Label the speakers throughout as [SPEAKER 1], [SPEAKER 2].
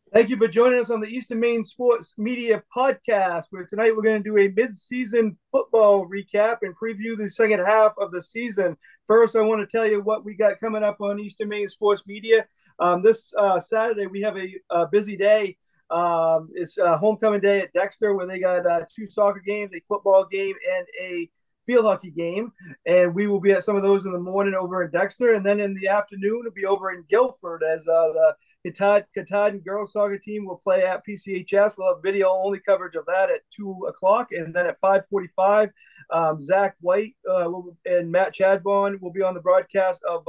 [SPEAKER 1] Thank you for joining us on the Eastern Maine Sports Media Podcast, where tonight we're going to do a mid-season football recap and preview the second half of the season. First, I want to tell you what we got coming up on Eastern Maine Sports Media. This Saturday, we have a busy day. It's homecoming day at Dexter, where they got two soccer games, a football game, and a field hockey game. And we will be at some of those in the morning over in Dexter. And then in the afternoon, it'll be over in Guilford as the Katahdin girls soccer team will play at PCHS. We'll have video only coverage of that at 2 o'clock, and then at 5:45, Zach White and Matt Chadbon will be on the broadcast of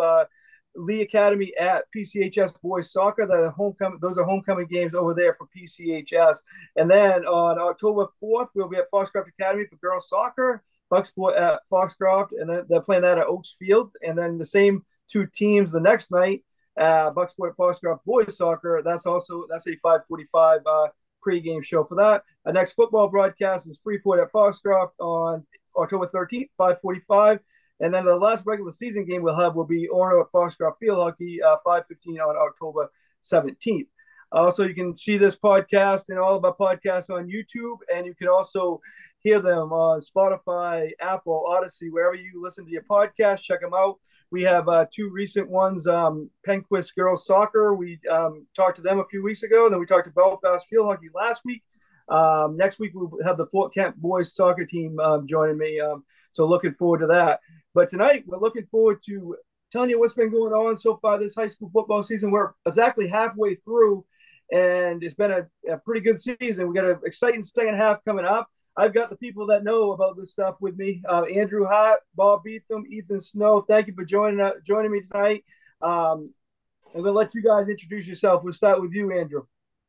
[SPEAKER 1] Lee Academy at PCHS boys soccer. Those are homecoming games over there for PCHS. And then on October 4th, we'll be at Foxcroft Academy for girls soccer. Bucksport at Foxcroft, and then they're playing that at Oaks Field. And then the same two teams the next night, Bucksport Foxcroft boys soccer. That's a 5:45 pregame show for that. Our next football broadcast is Freeport at Foxcroft on October 13th, 5:45. And then the last regular season game we'll have will be Orono at Foxcroft Field Hockey, 5:15 on October 17th. Also, you can see this podcast and all of our podcasts on YouTube, and you can also hear them on Spotify, Apple, Odyssey, wherever you listen to your podcast. Check them out. We have two recent ones, Penquist Girls Soccer. We talked to them a few weeks ago. Then we talked to Belfast Field Hockey last week. Next week, we'll have the Fort Kent boys soccer team joining me. So looking forward to that. But tonight, we're looking forward to telling you what's been going on so far this high school football season. We're exactly halfway through, and it's been a pretty good season. We got an exciting second half coming up. I've got the people that know about this stuff with me. Andrew Hart, Bob Beetham, Ethan Snow. Thank you for joining me tonight. I'm going to let you guys introduce yourself. We'll start with you, Andrew.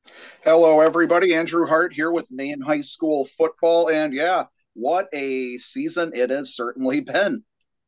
[SPEAKER 2] Hello, everybody. Andrew Hart here with Maine High School football. And yeah, what a season it has certainly been.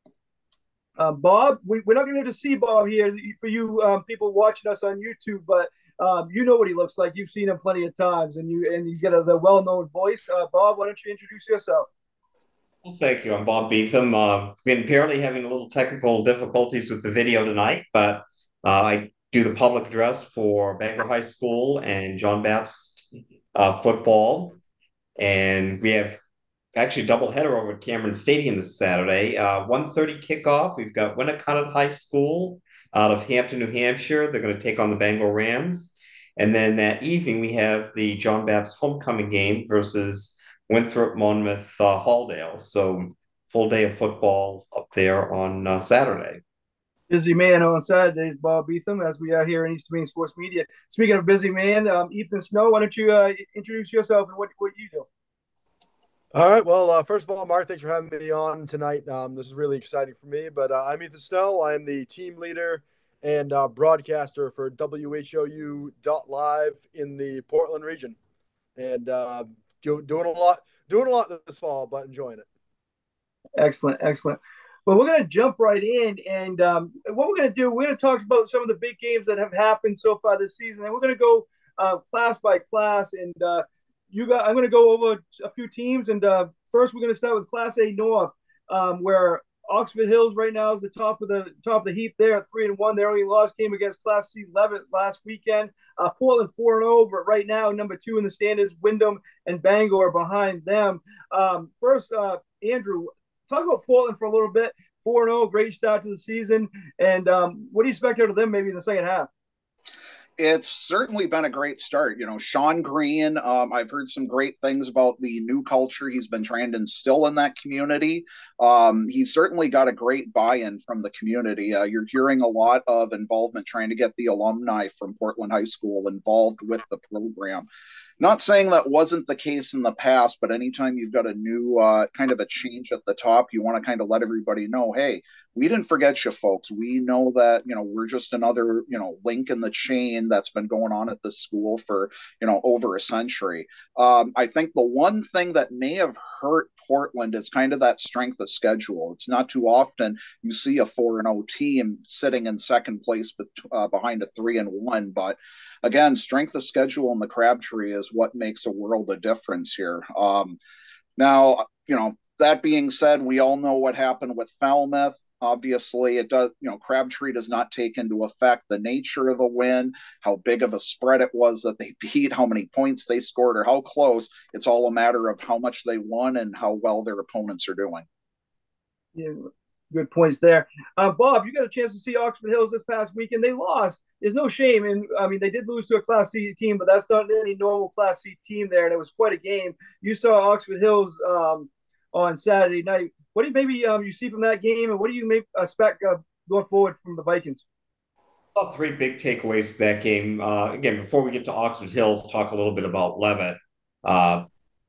[SPEAKER 1] Bob, we're not going to see Bob here for you people watching us on YouTube, but you know what he looks like. You've seen him plenty of times, and he's got the well-known voice. Bob, why don't you introduce yourself?
[SPEAKER 3] Well, thank you. I'm Bob Beetham. Been apparently having a little technical difficulties with the video tonight, but I do the public address for Bangor High School and John Baptist football. And we have actually a doubleheader over at Cameron Stadium this Saturday. 1:30 kickoff. We've got Winnicott High School out of Hampton, New Hampshire. They're going to take on the Bangor Rams. And then that evening, we have the John Baptist homecoming game versus Winthrop Monmouth Halldale. So full day of football up there on Saturday.
[SPEAKER 1] Busy man on Saturdays, Bob Beetham, as we are here in East Maine Sports Media. Speaking of busy man, Ethan Snow, why don't you introduce yourself and what you do?
[SPEAKER 4] All right. Well, first of all, Mark, thanks for having me on tonight. This is really exciting for me. But I'm Ethan Snow. I'm the team leader and broadcaster for WHOU.live in the Portland region, and doing a lot this fall, but enjoying it.
[SPEAKER 1] Excellent, excellent. Well, we're going to jump right in, and what we're going to do, we're going to talk about some of the big games that have happened so far this season, and we're going to go class by class, and I'm going to go over a few teams, and first we're going to start with Class A North, where Oxford Hills right now is the top of the heap there at 3-1. Their only loss came against Class C Levitt last weekend. Portland 4-0, but right now number 2 in the standings, Wyndham and Bangor behind them. First, Andrew, talk about Portland for a little bit. 4-0, great start to the season. And what do you expect out of them maybe in the second half?
[SPEAKER 2] It's certainly been a great start. You know, Sean Green, I've heard some great things about the new culture he's been trying to instill in that community. He's certainly got a great buy-in from the community. You're hearing a lot of involvement trying to get the alumni from Portland High School involved with the program. Not saying that wasn't the case in the past, but anytime you've got a new kind of a change at the top, you want to kind of let everybody know, hey, we didn't forget you folks. We know that, we're just another, link in the chain that's been going on at this school for, over a century. I think the one thing that may have hurt Portland is kind of that strength of schedule. It's not too often you see a 4-0 team sitting in second place behind a 3-1, but again, strength of schedule in the Crabtree is what makes a world of difference here. Now, that being said, we all know what happened with Falmouth. Obviously, it does, Crabtree does not take into effect the nature of the win, how big of a spread it was that they beat, how many points they scored, or how close. It's all a matter of how much they won and how well their opponents are doing.
[SPEAKER 1] Yeah, good points there. Bob, you got a chance to see Oxford Hills this past weekend. They lost. There's no shame. And I mean, they did lose to a Class C team, but that's not any normal Class C team there. And it was quite a game. You saw Oxford Hills on Saturday night. What do you maybe you see from that game, and what do you maybe expect going forward from the Vikings?
[SPEAKER 3] Three big takeaways for that game. Again, before we get to Oxford Hills, talk a little bit about Levitt. Uh,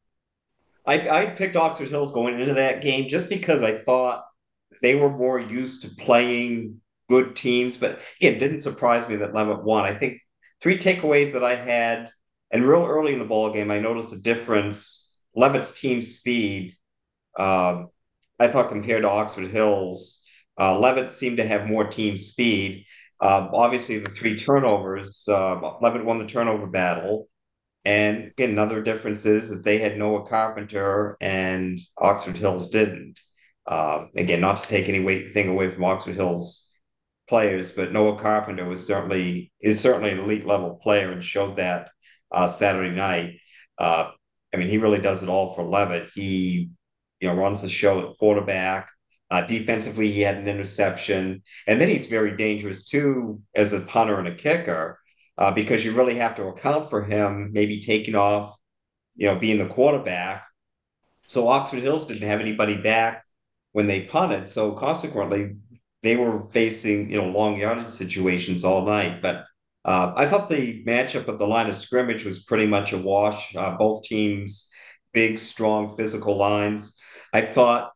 [SPEAKER 3] I picked Oxford Hills going into that game just because I thought they were more used to playing good teams. But again, it didn't surprise me that Levitt won. I think three takeaways that I had, and real early in the ball game, I noticed a difference. Levitt's team speed, uh, I thought compared to Oxford Hills, Levitt seemed to have more team speed. Obviously, the three turnovers, Levitt won the turnover battle. And again, another difference is that they had Noah Carpenter and Oxford Hills didn't. Again, not to take any thing away from Oxford Hills players, but Noah Carpenter is certainly an elite level player and showed that Saturday night. Uh, I mean, he really does it all for Levitt. He runs the show at quarterback. Defensively, he had an interception, and then he's very dangerous too as a punter and a kicker because you really have to account for him maybe taking off, being the quarterback. So Oxford Hills didn't have anybody back when they punted, so consequently, they were facing long yardage situations all night. But I thought the matchup at the line of scrimmage was pretty much a wash. Both teams, big, strong, physical lines. I thought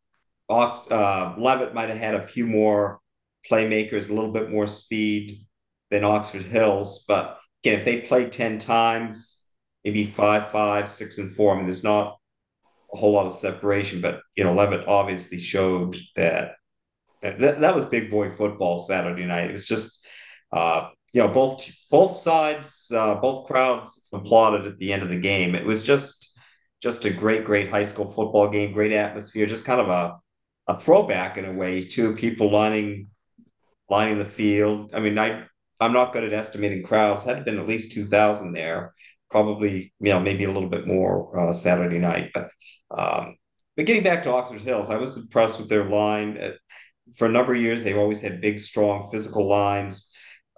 [SPEAKER 3] Levitt might have had a few more playmakers, a little bit more speed than Oxford Hills. But again, if they play 10 times, maybe 5-5, 6-4, I mean, there's not a whole lot of separation. But, Levitt obviously showed that was big boy football Saturday night. It was just, both sides, both crowds applauded at the end of the game. It was just a great high school football game, great atmosphere, just kind of a throwback in a way to people lining the field. I mean, I'm not good at estimating crowds. Had been at least 2,000 there, probably maybe a little bit more Saturday night. But getting back to Oxford Hills, I was impressed with their line. For a number of years, they've always had big, strong, physical lines.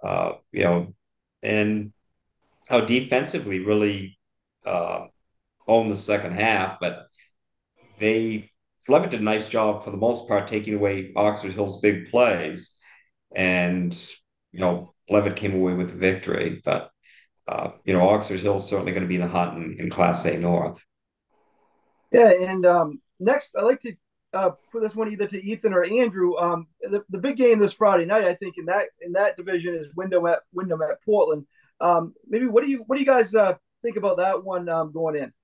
[SPEAKER 3] And how defensively really uh, owned the second half, but they Levitt did a nice job for the most part taking away Oxford Hill's big plays, and Levitt came away with the victory. But Oxford Hill's certainly going to be in the hunt in Class A North.
[SPEAKER 1] Yeah, and next I'd like to put this one either to Ethan or Andrew. The big game this Friday night, I think, in that division is Wyndham at Portland. Maybe what do you guys think about that one going in?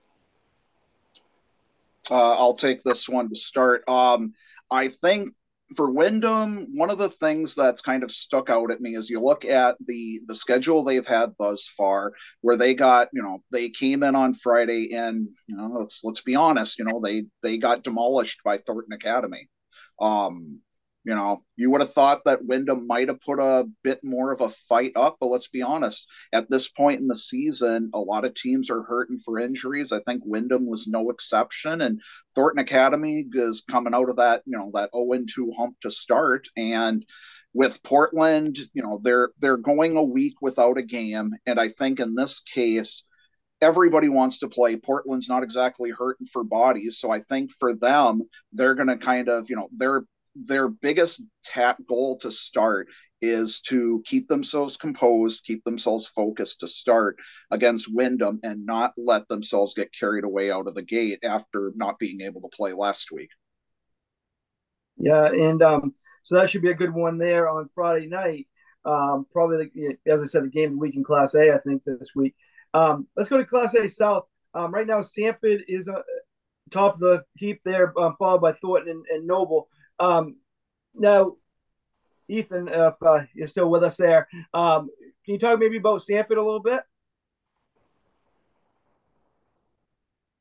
[SPEAKER 2] I'll take this one to start. I think for Wyndham, one of the things that's kind of stuck out at me is you look at the schedule they've had thus far, where they got, they came in on Friday and let's be honest, they got demolished by Thornton Academy. Um, you would have thought that Wyndham might have put a bit more of a fight up, but let's be honest. At this point in the season, a lot of teams are hurting for injuries. I think Wyndham was no exception, and Thornton Academy is coming out of that, that 0-2 hump to start. And with Portland, they're going a week without a game, and I think in this case, everybody wants to play. Portland's not exactly hurting for bodies, so I think for them, they're going to kind of, their biggest goal to start is to keep themselves composed, keep themselves focused to start against Wyndham and not let themselves get carried away out of the gate after not being able to play last week.
[SPEAKER 1] Yeah, and so that should be a good one there on Friday night. Probably, as I said, the game of the week in Class A, I think, this week. Let's go to Class A South. Right now, Sanford is top of the heap there, followed by Thornton and Noble. Now, Ethan, if you're still with us there, can you talk maybe about Sanford a little bit?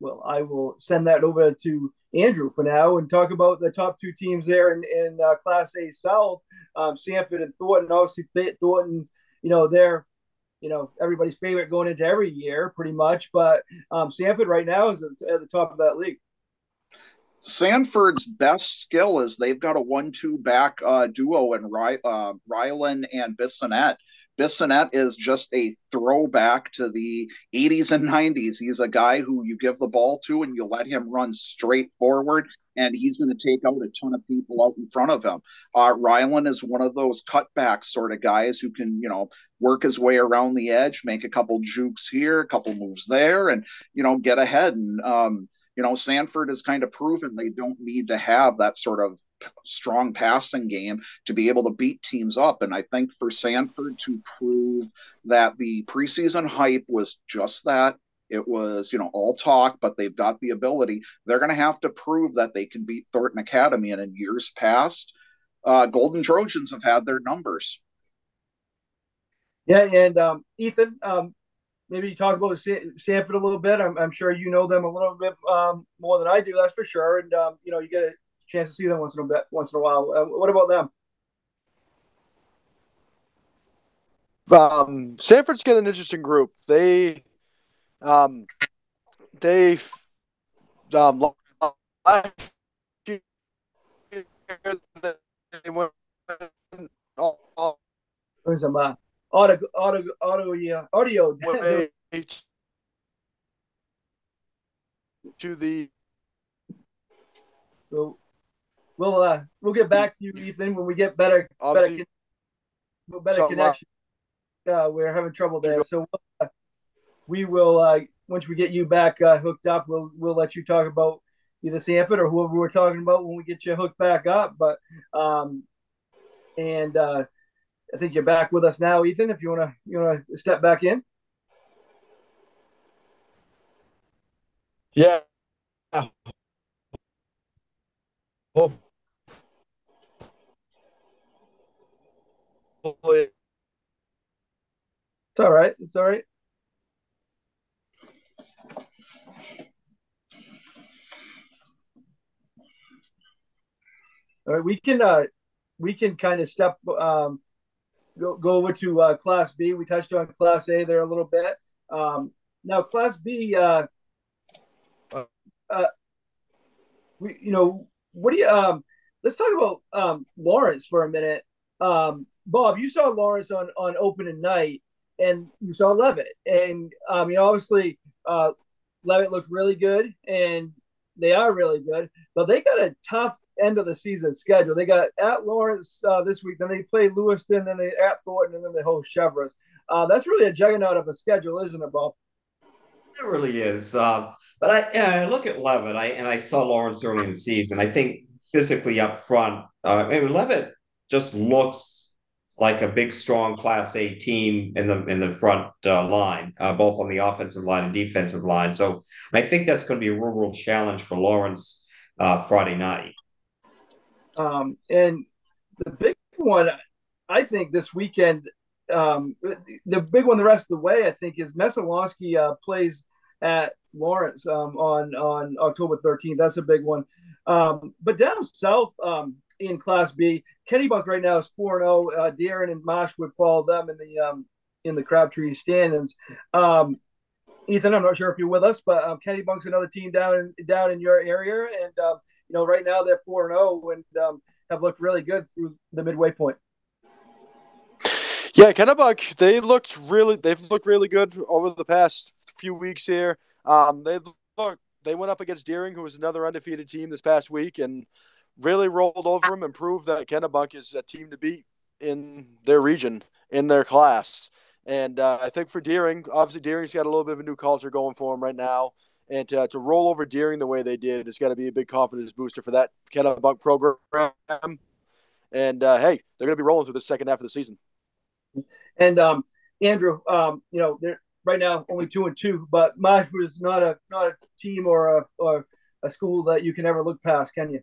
[SPEAKER 1] Well, I will send that over to Andrew for now and talk about the top two teams there in Class A South, Sanford and Thornton. Obviously, Thornton, they're everybody's favorite going into every year, pretty much. But Sanford right now is at the top of that league.
[SPEAKER 2] Sanford's best skill is they've got a 1-2 back duo in Rylan and Bissonette. Bissonette is just a throwback to the 80s and 90s. He's a guy who you give the ball to and you let him run straight forward, and he's going to take out a ton of people out in front of him. Rylan is one of those cutback sort of guys who can, work his way around the edge, make a couple jukes here, a couple moves there, and, get ahead. And, Sanford has kind of proven they don't need to have that sort of strong passing game to be able to beat teams up. And I think for Sanford to prove that the preseason hype was just that, it was, all talk, but they've got the ability. They're going to have to prove that they can beat Thornton Academy. And in years past, Golden Trojans have had their numbers.
[SPEAKER 1] Yeah, and Ethan, maybe you talk about Sanford a little bit. I'm sure you know them a little bit more than I do. That's for sure. And you get a chance to see them once in a while. What about
[SPEAKER 4] them? Sanford's got an interesting group. They went
[SPEAKER 1] some audio
[SPEAKER 4] to the.
[SPEAKER 1] So we'll get back to you, Ethan, when we get better connection. We're having trouble there, so we will once we get you back hooked up, we'll let you talk about either Sanford or whoever we're talking about when we get you hooked back up. But I think you're back with us now, Ethan. If you wanna step back in.
[SPEAKER 4] Yeah. Hopefully.
[SPEAKER 1] It's all right. It's all right. All right, we can kind of step go over to Class B. We touched on Class A there a little bit. Now Class B, what do you let's talk about Lawrence for a minute. Bob, you saw Lawrence on opening night, and you saw Levitt, and obviously Levitt looked really good, and they are really good, but they got a tough end of the season schedule. They got at Lawrence this week, then they play Lewiston, then they at Thornton, and then they host Cheverus. That's really a juggernaut of a schedule, isn't it, Bob?
[SPEAKER 3] It really is. But I look at Levitt, I saw Lawrence early in the season. I think physically up front, Levitt just looks like a big, strong Class A team in the front line, both on the offensive line and defensive line. So I think that's going to be a real challenge for Lawrence Friday night.
[SPEAKER 1] And the big one, I think, this weekend, the big one the rest of the way, I think, is Messalonski plays at Lawrence on October 13th. That's a big one. But down south in Class B, Kennebunk right now is 4-0. Deering and Marsh would follow them in the Crabtree standings. Ethan, I'm not sure if you're with us, but Kennebunk's another team down in your area, and right now they're 4-0 and have looked really good through the midway point.
[SPEAKER 4] Yeah, Kennebunk, they've looked really good over the past few weeks here. They went up against Deering, who was another undefeated team this past week, and really rolled over them and proved that Kennebunk is a team to beat in their region, in their class. And I think for Deering, obviously Deering's got a little bit of a new culture going for them right now. And to roll over Deering the way they did, it's got to be a big confidence booster for that Kennebunk program. And, hey, they're going to be rolling through the second half of the season.
[SPEAKER 1] And Andrew, they're right now only 2-2, but Marshwood is not a team or a school that you can ever look past, can you?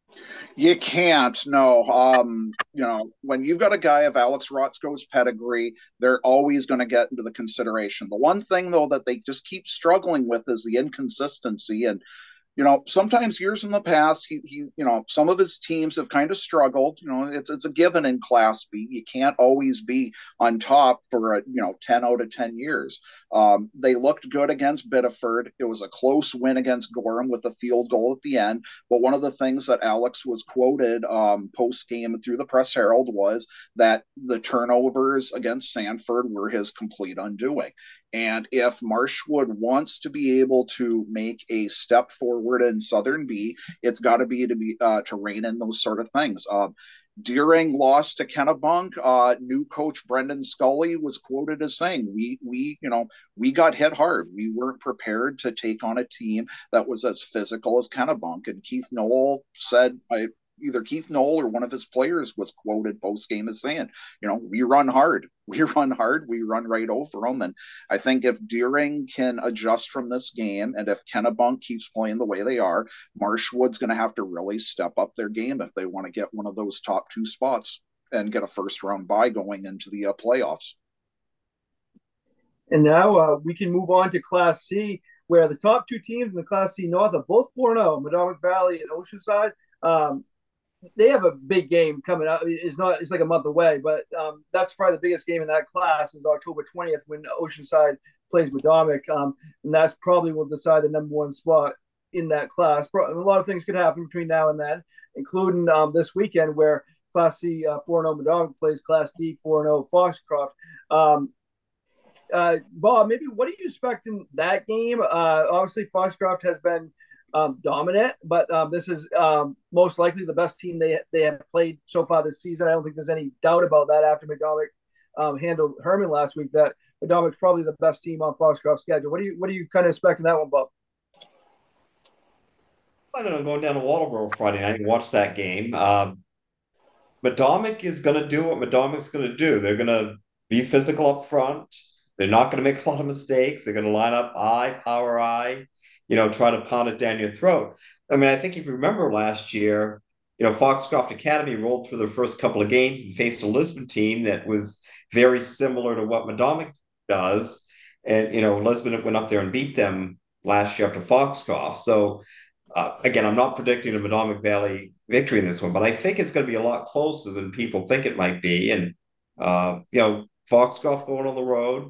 [SPEAKER 2] You can't, no. When you've got a guy of Alex Rotzko's pedigree, they're always going to get into the consideration. The one thing, though, that they just keep struggling with is the inconsistency. And sometimes years in the past, some of his teams have kind of struggled. It's a given in Class B. You can't always be on top for 10 out of 10 years. They looked good against Biddeford. It was a close win against Gorham with a field goal at the end. But one of the things that Alex was quoted post game through the Press Herald was that the turnovers against Sanford were his complete undoing. And if Marshwood wants to be able to make a step forward in Southern B, it's got to be to rein in those sort of things. Deering lost to Kennebunk. New coach Brendan Scully was quoted as saying, "We got hit hard. We weren't prepared to take on a team that was as physical as Kennebunk." And Keith Noel said, either Keith Noel or one of his players was quoted post game as saying, "We run hard. We run hard. We run right over them." And I think if Deering can adjust from this game, and if Kennebunk keeps playing the way they are, Marshwood's going to have to really step up their game if they want to get one of those top two spots and get a first round bye going into the playoffs.
[SPEAKER 1] And now we can move on to Class C, where the top two teams in the Class C North are both 4-0, Madomic Valley and Oceanside. They have a big game coming up. It's like a month away, but that's probably the biggest game in that class is October 20th when Oceanside plays Madomic, and that's probably will decide the number one spot in that class. A lot of things could happen between now and then, including this weekend where Class C 4-0 Madomic plays Class D 4-0 Foxcroft. Bob, maybe what do you expect in that game? Obviously, Foxcroft has been dominant, but this is most likely the best team they have played so far this season. I don't think there's any doubt about that after Madomic handled Herman last week, that Madomic's probably the best team on Foxcroft's schedule. What do you kind of expect in that one, Bob?
[SPEAKER 3] I don't know, going down to Walterboro Friday night and watch that game. Madomic is going to do what Madomic's going to do. They're going to be physical up front. They're not going to make a lot of mistakes. They're going to line up power I, try to pound it down your throat. I mean, I think if you remember last year, Foxcroft Academy rolled through their first couple of games and faced a Lisbon team that was very similar to what Madomic does. And, Lisbon went up there and beat them last year after Foxcroft. So, again, I'm not predicting a Madomic Valley victory in this one, but I think it's going to be a lot closer than people think it might be. And, Foxcroft going on the road,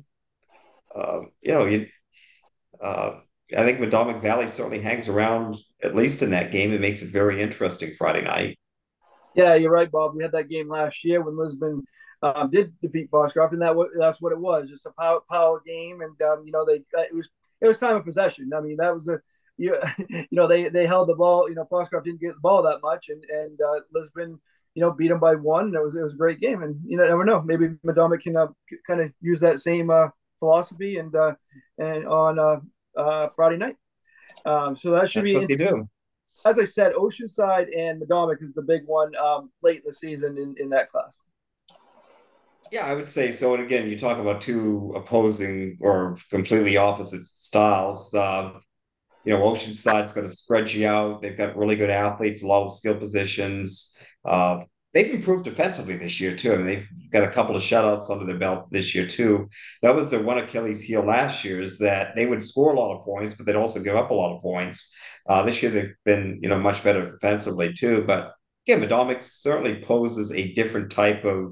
[SPEAKER 3] I think Madomic Valley certainly hangs around, at least in that game. It makes it very interesting Friday night.
[SPEAKER 1] Yeah, you're right, Bob. We had that game last year when Lisbon did defeat Foxcroft, and that's what it was, just a power game. And it was time of possession. I mean, that was they held the ball. Foxcroft didn't get the ball that much, and Lisbon beat them by one. And it was a great game, and never know, maybe Madomic can kind of use that same philosophy and on Friday night. So that should
[SPEAKER 3] That's
[SPEAKER 1] be
[SPEAKER 3] what they do.
[SPEAKER 1] As I said, Oceanside and Madomic is the big one late in the season in that class.
[SPEAKER 3] Yeah, I would say so. And again, you talk about two opposing or completely opposite styles. Oceanside's going to spread you out. They've got really good athletes, a lot of skill positions. They've improved defensively this year too. I mean, they've got a couple of shutouts under their belt this year too. That was their one Achilles heel last year, is that they would score a lot of points, but they'd also give up a lot of points. This year they've been, much better defensively too. But again, Madomic certainly poses a different type of,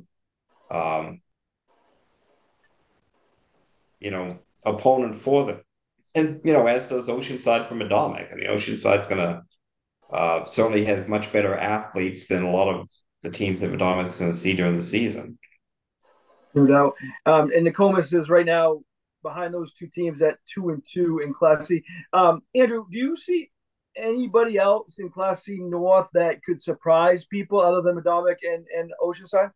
[SPEAKER 3] opponent for them. And, as does Oceanside for Madomic. I mean, Oceanside's going to certainly has much better athletes than a lot of the teams that Madomic's going to see during the season.
[SPEAKER 1] No doubt. And Nokomis is right now behind those two teams at 2-2 in Class C. Andrew, do you see anybody else in Class C North that could surprise people other than Madomic and Oceanside?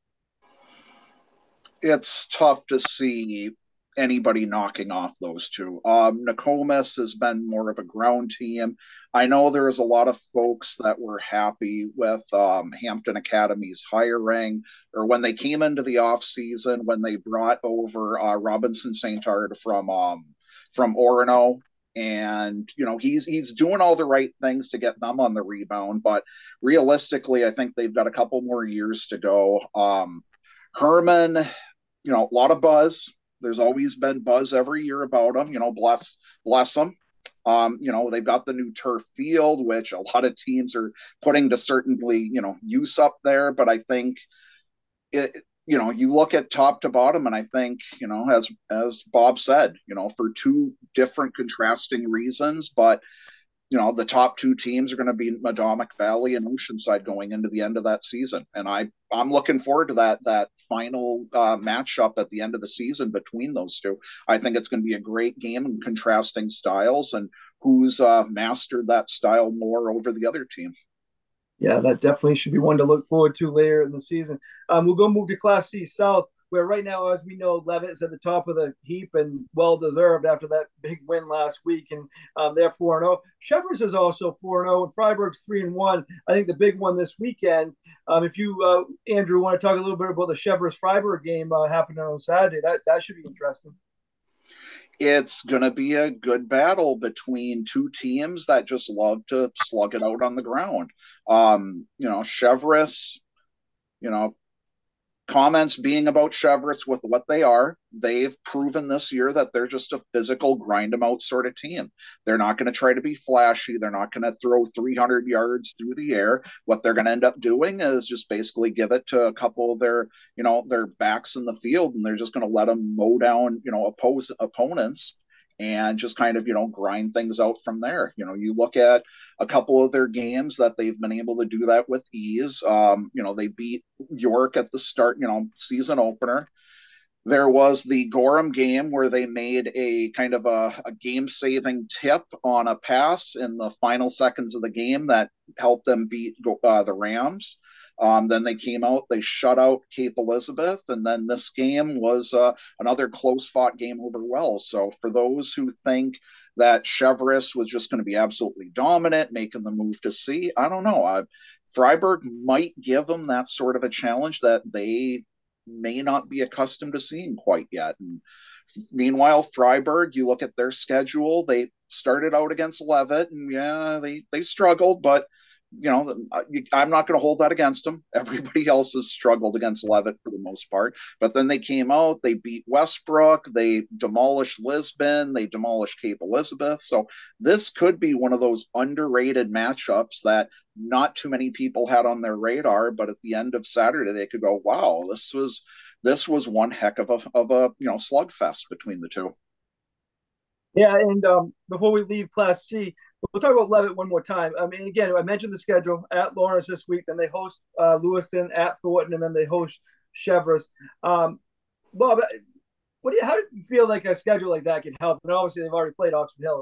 [SPEAKER 2] It's tough to see anybody knocking off those two. Nokomis has been more of a ground team. I know there's a lot of folks that were happy with Hampton Academy's hiring, or when they came into the off season, when they brought over Robinson St. Ard from Orono, And he's doing all the right things to get them on the rebound, but realistically, I think they've got a couple more years to go. Herman, a lot of buzz. There's always been buzz every year about them. Bless them. They've got the new turf field, which a lot of teams are putting to certainly use up there. But I think you look at top to bottom, and I think as Bob said, for two different contrasting reasons, but the top two teams are going to be Madomic Valley and Oceanside going into the end of that season, and I'm looking forward to that final matchup at the end of the season between those two. I think it's going to be a great game and contrasting styles, and who's mastered that style more over the other team.
[SPEAKER 1] Yeah, that definitely should be one to look forward to later in the season. We'll go move to Class C South, where right now, as we know, Levitt is at the top of the heap and well-deserved after that big win last week, and they're 4-0. Cheverus is also 4-0, and Freiburg's 3-1. I think the big one this weekend, if you, Andrew, want to talk a little bit about the Cheverus-Freiburg game happening on Saturday, that should be interesting.
[SPEAKER 2] It's going to be a good battle between two teams that just love to slug it out on the ground. Cheverus, comments being about Cheverus with what they are, they've proven this year that they're just a physical grind them out sort of team. They're not going to try to be flashy. They're not going to throw 300 yards through the air. What they're going to end up doing is just basically give it to a couple of their backs in the field, and they're just going to let them mow down, opponents and just kind of, grind things out from there. You look at a couple of their games that they've been able to do that with ease. They beat York at the start, season opener. There was the Gorham game where they made a kind of a game-saving tip on a pass in the final seconds of the game that helped them beat the Rams. Then they came out, they shut out Cape Elizabeth, and then this game was another close-fought game over Wells. So for those who think that Cheverus was just going to be absolutely dominant, making the move to C, I don't know. Freiburg might give them that sort of a challenge that they may not be accustomed to seeing quite yet. And meanwhile, Freiburg, you look at their schedule, they started out against Levitt, and yeah, they struggled, but I'm not going to hold that against them. Everybody else has struggled against Levitt for the most part. But then they came out, they beat Westbrook, they demolished Lisbon, they demolished Cape Elizabeth. So this could be one of those underrated matchups that not too many people had on their radar. But at the end of Saturday, they could go, wow, this was one heck of a slugfest between the two.
[SPEAKER 1] Yeah, and before we leave Class C, we'll talk about Levitt one more time. I mean, again, I mentioned the schedule at Lawrence this week, then they host Lewiston at Thornton, and then they host Cheverus. Bob, how do you feel like a schedule like that can help? And obviously, they've already played Oxford Hills.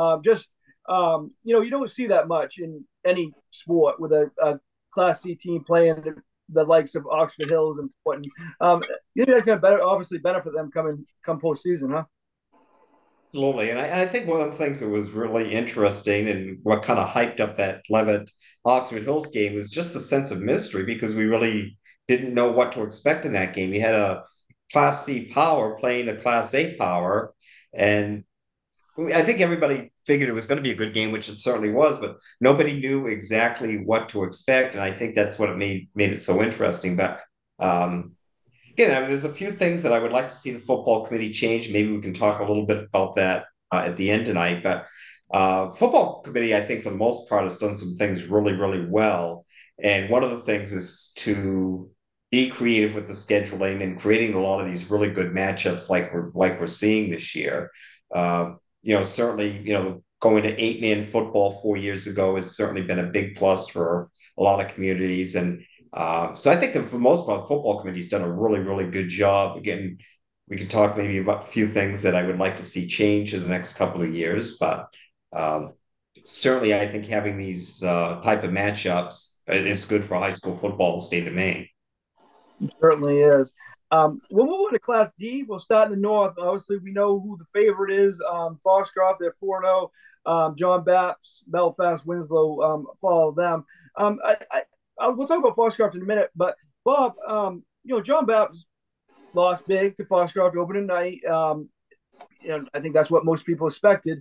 [SPEAKER 1] You don't see that much in any sport with a Class C team playing the likes of Oxford Hills and Thornton. You think that's going to obviously benefit them come postseason, huh?
[SPEAKER 3] Absolutely. And I think one of the things that was really interesting and what kind of hyped up that Levitt Oxford Hills game was just the sense of mystery, because we really didn't know what to expect in that game. You had a Class C power playing a Class A power. And I think everybody figured it was going to be a good game, which it certainly was, but nobody knew exactly what to expect. And I think that's what made it so interesting. But there's a few things that I would like to see the football committee change. Maybe we can talk a little bit about that at the end tonight. But football committee, I think, for the most part, has done some things really, really well. And one of the things is to be creative with the scheduling and creating a lot of these really good matchups like we're seeing this year. Certainly, going to 8-man football 4 years ago has certainly been a big plus for a lot of communities. And so I think that for the most part, the football committee's done a really, really good job. Again, we can talk maybe about a few things that I would like to see change in the next couple of years, but certainly I think having these type of matchups is good for high school football in the state of Maine.
[SPEAKER 1] It certainly is. We'll move on to Class D. We'll start in the north. Obviously, we know who the favorite is. Foxcroft, they're 4-0. John Bapps, Belfast, Winslow follow them. We'll talk about Foxcroft in a minute, but Bob, John Bapps lost big to Foxcroft opening night. I think that's what most people expected.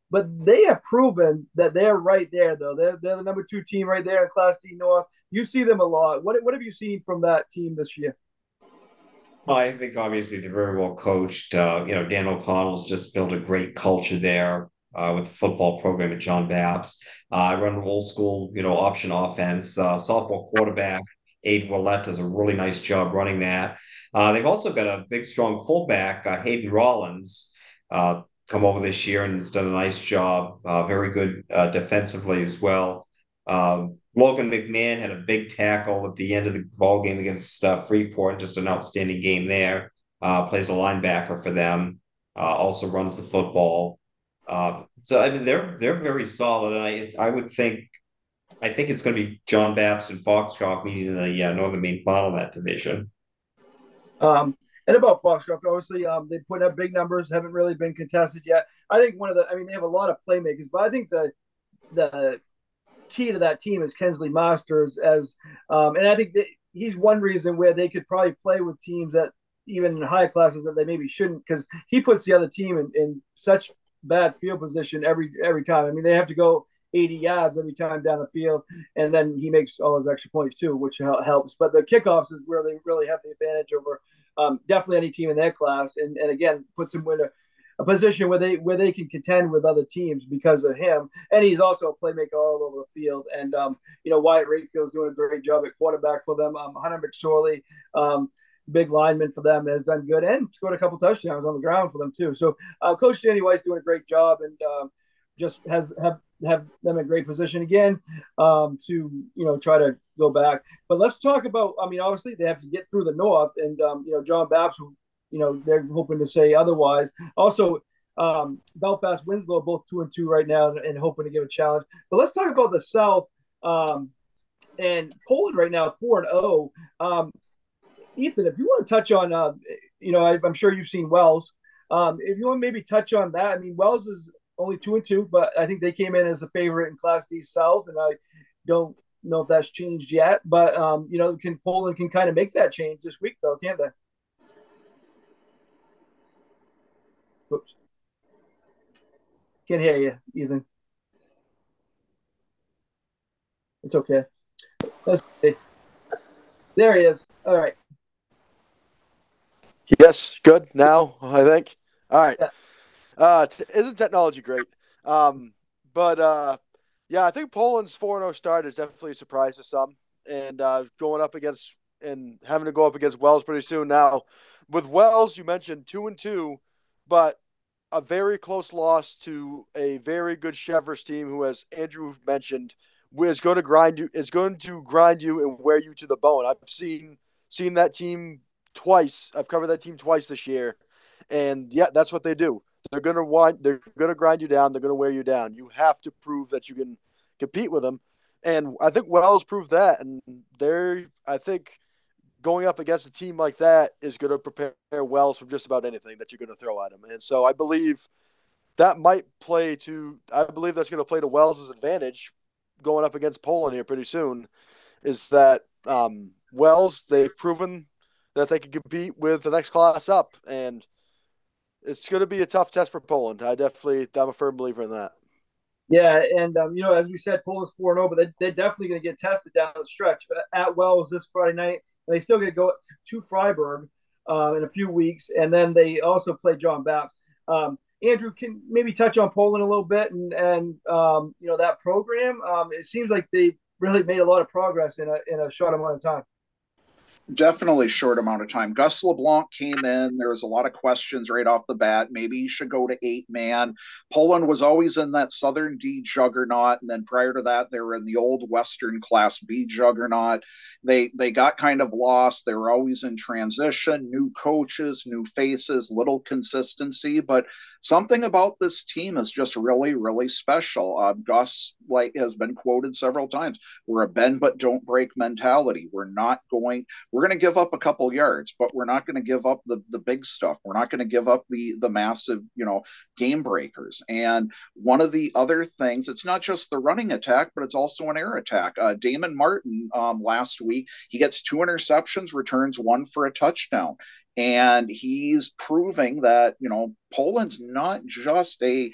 [SPEAKER 1] but they have proven that they're right there, though. They're the number 2 team right there in Class D North. You see them a lot. What have you seen from that team this year?
[SPEAKER 3] Well, I think obviously they're very well coached. Dan O'Connell's just built a great culture there with the football program at John Baps. I run an old school, option offense. Sophomore quarterback Aiden Willett does a really nice job running that. They've also got a big, strong fullback, Hayden Rollins, come over this year and has done a nice job. Very good defensively as well. Logan McMahon had a big tackle at the end of the ball game against Freeport, just an outstanding game there. Plays a linebacker for them. Also runs the football. So I mean, they're very solid, and I think it's going to be John Baps and Foxcroft meeting in the Northern Maine final in that division.
[SPEAKER 1] And about Foxcroft, obviously, they put up big numbers, haven't really been contested yet. I think they have a lot of playmakers, but I think the key to that team is Kensley Masters and I think that he's one reason where they could probably play with teams that even in higher classes that they maybe shouldn't, because he puts the other team in such bad field position every time. I mean, they have to go 80 yards every time down the field, and then he makes all his extra points too, which helps. But the kickoffs is where they really have the advantage over definitely any team in their class, and again puts them in a position where they can contend with other teams because of him. And he's also a playmaker all over the field. And Wyatt Rayfield's doing a great job at quarterback for them. Hunter McSorley, big lineman for them, has done good and scored a couple touchdowns on the ground for them too. So Coach Danny White's doing a great job and just have them in a great position again to try to go back. But let's talk about. I mean, obviously they have to get through the North, and John Baps, they're hoping to say otherwise. Also, Belfast, Winslow, both 2-2 right now, and hoping to give a challenge. But let's talk about the South and Poland right now, 4-0. Ethan, if you want to touch on, I'm sure you've seen Wells. If you want to maybe touch on that, I mean, Wells is only 2-2, but I think they came in as a favorite in Class D South, and I don't know if that's changed yet. But Poland can kind of make that change this week, though, can't they? Oops, can't hear you, Ethan. It's okay. Let's see. There he is. All right.
[SPEAKER 4] Yes, good now, I think. All right. Isn't technology great? Yeah, I think Poland's 4-0 start is definitely a surprise to some. And going up against and having to go up against Wells pretty soon now. With Wells, you mentioned 2-2, but a very close loss to a very good Chevrolet team who, as Andrew mentioned, is going to grind you and wear you to the bone. I've seen that team twice. I've covered that team twice this year, and yeah, that's what they do. They're going to grind you down. They're going to wear you down. You have to prove that you can compete with them, and I think Wells proved that. And I think going up against a team like that is going to prepare Wells for just about anything that you're going to throw at him. And so I believe that's going to play to Wells' advantage going up against Poland here pretty soon. Is that Wells? They've proven that they can compete with the next class up, and it's going to be a tough test for Poland. I'm a firm believer in that.
[SPEAKER 1] Yeah, and as we said, Poland's 4-0, but they're definitely going to get tested down the stretch at Wells this Friday night. And they still get to go to Freiburg in a few weeks, and then they also play John Baps. Andrew, can maybe touch on Poland a little bit and that program. It seems like they really made a lot of progress in a short amount of time.
[SPEAKER 2] Definitely short amount of time. Gus LeBlanc came in. There was a lot of questions right off the bat. Maybe he should go to 8-man. Poland was always in that Southern D juggernaut, and then prior to that, they were in the old Western Class B juggernaut. They got kind of lost. They were always in transition, new coaches, new faces, little consistency, but something about this team is just really, really special. Gus has been quoted several times. We're a bend but don't break mentality. We're going to give up a couple yards, but we're not going to give up the big stuff. We're not going to give up the massive, game breakers. And one of the other things, it's not just the running attack, but it's also an air attack. Damon Martin last week, he gets 2 interceptions, returns 1 for a touchdown. And he's proving that, Poland's not just a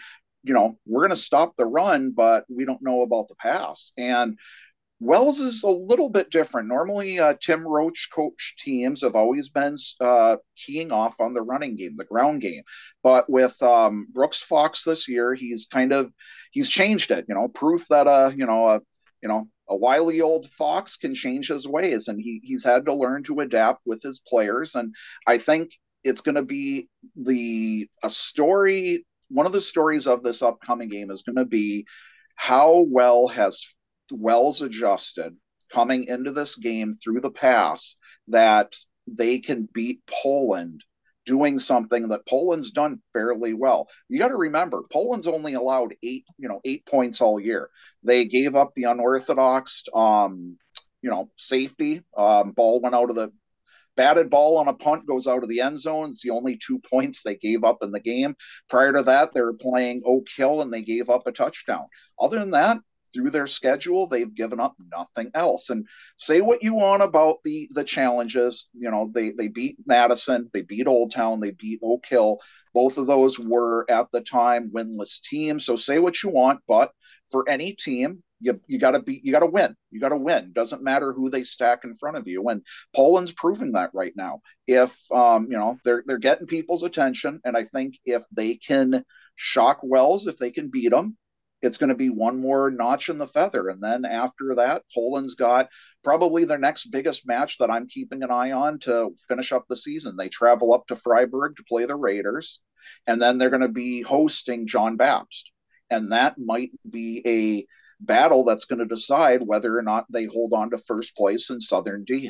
[SPEAKER 2] we're going to stop the run, but we don't know about the pass. And Wells is a little bit different. Normally, Tim Roach coach teams have always been keying off on the running game, the ground game. But with Brooks Fox this year, he's changed it. Proof that a wily old fox can change his ways, and he's had to learn to adapt with his players. And I think it's going to be a story. One of the stories of this upcoming game is going to be how well has Wells adjusted coming into this game through the pass that they can beat Poland doing something that Poland's done fairly well. You got to remember, Poland's only allowed 8 points all year. They gave up the unorthodox, safety. Ball went out of the batted ball on a punt goes out of the end zone. It's the only 2 points they gave up in the game. Prior to that, they were playing Oak Hill and they gave up a touchdown. Other than that, through their schedule, they've given up nothing else. And say what you want about the challenges. They beat Madison, they beat Old Town, they beat Oak Hill. Both of those were at the time winless teams. So say what you want, but for any team, you got to win. You got to win. Doesn't matter who they stack in front of you. And Poland's proving that right now. If they're getting people's attention, and I think if they can shock Wells, if they can beat them, it's going to be one more notch in the feather. And then after that, Poland's got probably their next biggest match that I'm keeping an eye on to finish up the season. They travel up to Freiburg to play the Raiders, and then they're going to be hosting John Baptist. And that might be a battle that's going to decide whether or not they hold on to first place in Southern D.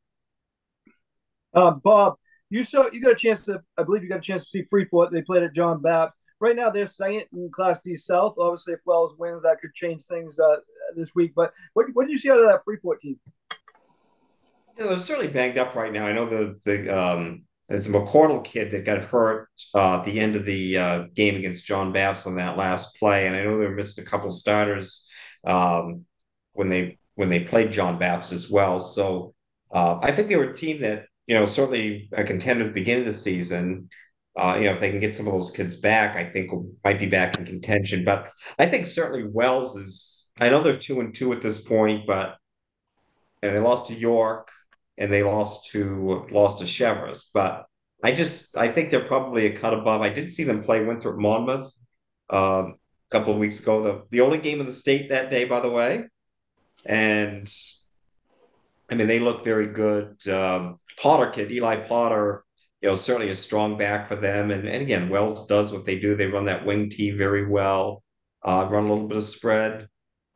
[SPEAKER 1] Bob, you got a chance to, I believe you got a chance to see Freeport. They played at John Baptist. Right now, they're second in Class D South. Obviously, if Wells wins, that could change things this week. But what did you see out of that Freeport team?
[SPEAKER 3] They're certainly banged up right now. I know there's a McCordle kid that got hurt at the end of the game against John Baptist on that last play, and I know they missed a couple starters when they played John Baptist as well. So I think they were a team that certainly a contender at the beginning of the season. If they can get some of those kids back, I think might be back in contention. But I think certainly Wells is. I know they're 2-2 at this point, but they lost to York and they lost to Cheverus. But I think they're probably a cut above. I did see them play Winthrop Monmouth a couple of weeks ago. The only game in the state that day, by the way. And I mean, they look very good. Potter kid, Eli Potter. Certainly a strong back for them. And again, Wells does what they do. They run that wing T very well, run a little bit of spread,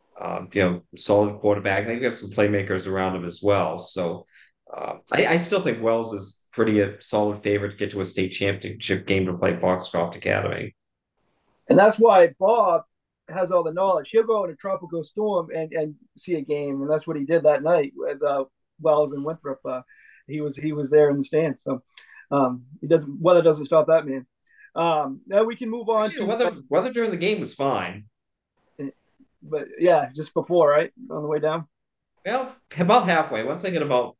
[SPEAKER 3] solid quarterback. They've got some playmakers around him as well. So I still think Wells is pretty a solid favorite to get to a state championship game to play Foxcroft Academy.
[SPEAKER 1] And that's why Bob has all the knowledge. He'll go in a tropical storm and see a game. And that's what he did that night with Wells and Winthrop. He was there in the stands. So weather doesn't stop that man. Now we can move on.
[SPEAKER 3] Actually, weather during the game was fine,
[SPEAKER 1] but yeah, just before, right on the way down.
[SPEAKER 3] Well, about halfway. Once I get about,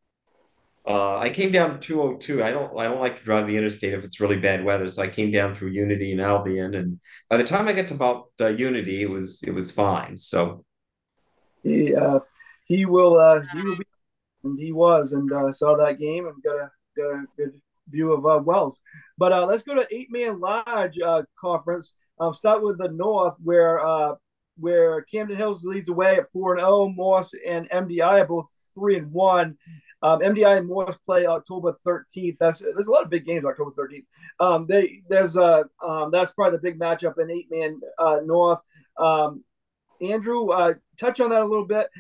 [SPEAKER 3] I came down 202. I don't like to drive the interstate if it's really bad weather, so I came down through Unity and Albion, and by the time I get to about Unity, it was fine. So
[SPEAKER 1] he will be, and he was, and saw that game and got a good view of Wells. But let's go to 8-man lodge conference. Start with the North, where Camden Hills leads away at 4-0. Morse and MDI are both 3-1. MDI and Morse play October 13th. There's a lot of big games October 13th. That's probably the big matchup in 8-man North. Andrew, touch on that a little bit.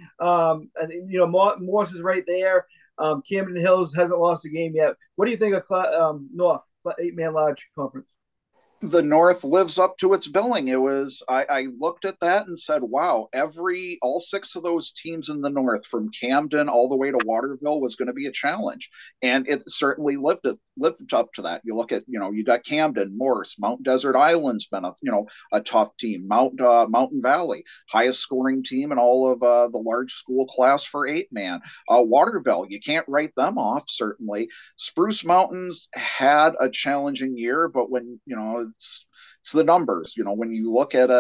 [SPEAKER 1] Morse is right there. Camden Hills hasn't lost a game yet. What do you think of North 8-man lodge conference?
[SPEAKER 2] The North lives up to its billing. I looked at that and said, wow, all 6 of those teams in the North, from Camden all the way to Waterville, was going to be a challenge. And it certainly lived up to that. You look at, you got Camden, Morse, Mount Desert Island's been a tough team. Mountain Valley, highest scoring team in all of the large school class for 8-man. Waterville, you can't write them off, certainly. Spruce Mountains had a challenging year, but when, it's the numbers. When you look at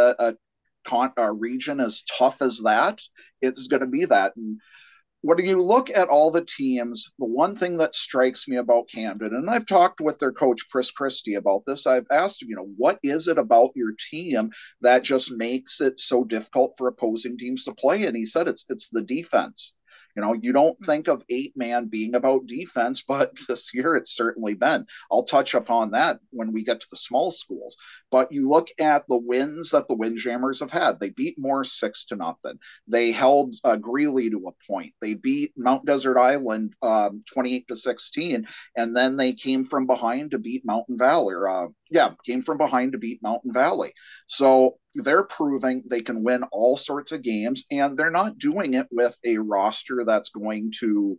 [SPEAKER 2] a region as tough as that, it's going to be that. And when you look at all the teams, the one thing that strikes me about Camden, and I've talked with their coach, Chris Christie, about this, I've asked him, what is it about your team that just makes it so difficult for opposing teams to play? And he said it's the defense. You don't think of 8-man being about defense, but this year it's certainly been. I'll touch upon that when we get to the small schools. But you look at the wins that the Windjammers have had. They beat Morris 6-0. They held Greeley to a point. They beat Mount Desert Island 28-16, and then they came from behind to beat Mountain Valley. Came from behind to beat Mountain Valley. So they're proving they can win all sorts of games, and they're not doing it with a roster that's going to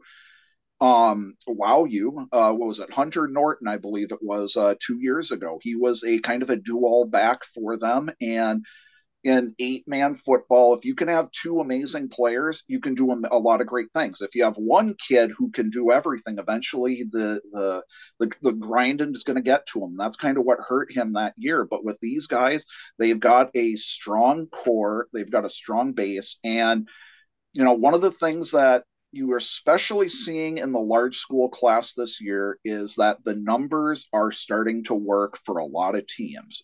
[SPEAKER 2] wow you. What was it? Hunter Norton, I believe it was 2 years ago. He was a kind of a do-all back for them, and in 8-man football, if you can have two amazing players, you can do a lot of great things. If you have one kid who can do everything, eventually the grinding is going to get to him. That's kind of what hurt him that year. But with these guys, they've got a strong core, they've got a strong base, and one of the things that you are especially seeing in the large school class this year is that the numbers are starting to work for a lot of teams.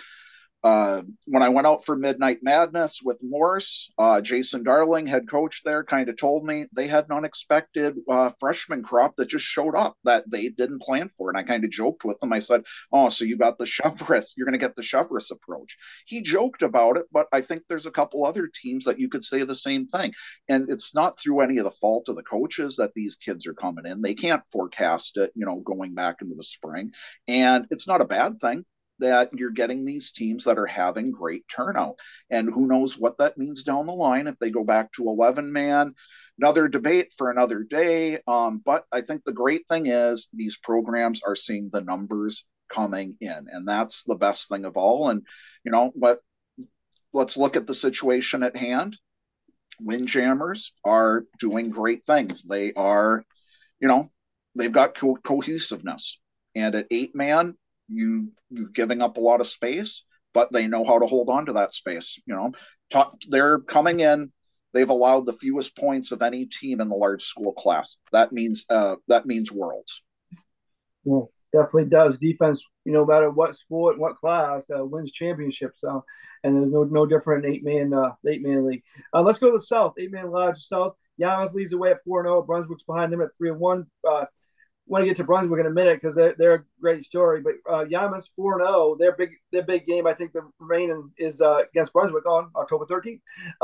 [SPEAKER 2] When I went out for Midnight Madness with Morse, Jason Darling, head coach there, kind of told me they had an unexpected freshman crop that just showed up that they didn't plan for. And I kind of joked with him. I said, "Oh, so you got the Chevrolet? You're going to get the Chevrolet approach." He joked about it, but I think there's a couple other teams that you could say the same thing. And it's not through any of the fault of the coaches that these kids are coming in. They can't forecast it, going back into the spring. And it's not a bad thing that you're getting these teams that are having great turnout. And who knows what that means down the line if they go back to 11-man. Another debate for another day. But I think the great thing is these programs are seeing the numbers coming in. And that's the best thing of all. And, but let's look at the situation at hand. Windjammers are doing great things. They are, they've got cohesiveness. And at 8-man, you're giving up a lot of space, but they know how to hold on to that space. They're coming in. They've allowed the fewest points of any team in the large school class. That means worlds.
[SPEAKER 1] Well, definitely does. Defense, no matter what sport, what class, wins championships. And there's no different in 8-man league. Let's go to the South. 8-man large South. Yarmouth leads the way at 4-0. Brunswick's behind them at 3-1. Want to get to Brunswick in a minute because they're a great story. But Yarmouth's 4-0. Their big game, I think, the remaining is against Brunswick on October 13th.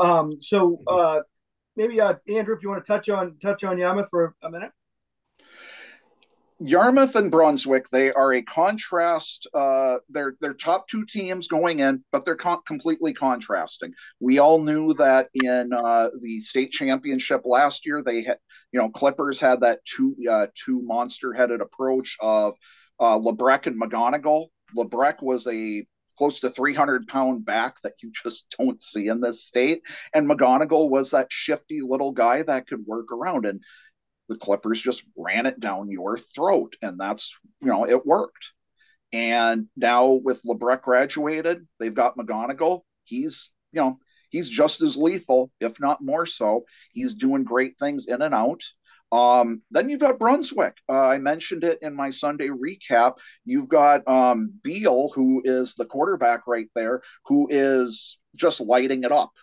[SPEAKER 1] Maybe Andrew, if you want to touch on Yarmouth for a minute.
[SPEAKER 2] Yarmouth and Brunswick, they are a contrast. They're top two teams going in, but they're completely contrasting. We all knew that in the state championship last year, they had, Clippers had that two monster-headed approach of Lebrec and McGonigal. Lebrec was a close to 300-pound back that you just don't see in this state, and McGonigal was that shifty little guy that could work around. And the Clippers just ran it down your throat, and that's, it worked. And now with Lebrec graduated, they've got McGonigal. He's just as lethal, if not more so. He's doing great things in and out. Then you've got Brunswick. I mentioned it in my Sunday recap. You've got Beal, who is the quarterback right there, who is just lighting it up.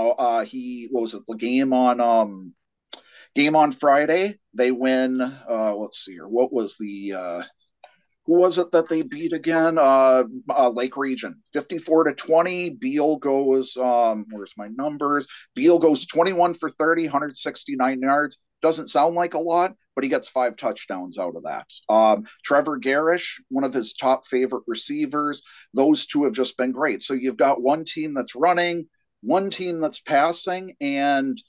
[SPEAKER 2] Game on Friday, they win. Let's see here. What was who was it that they beat again? Lake Region, 54-20. Beal goes, where's my numbers? Beal goes 21 for 30, 169 yards. Doesn't sound like a lot, but he gets 5 touchdowns out of that. Trevor Garish, one of his top favorite receivers. Those two have just been great. So you've got one team that's running, one team that's passing, and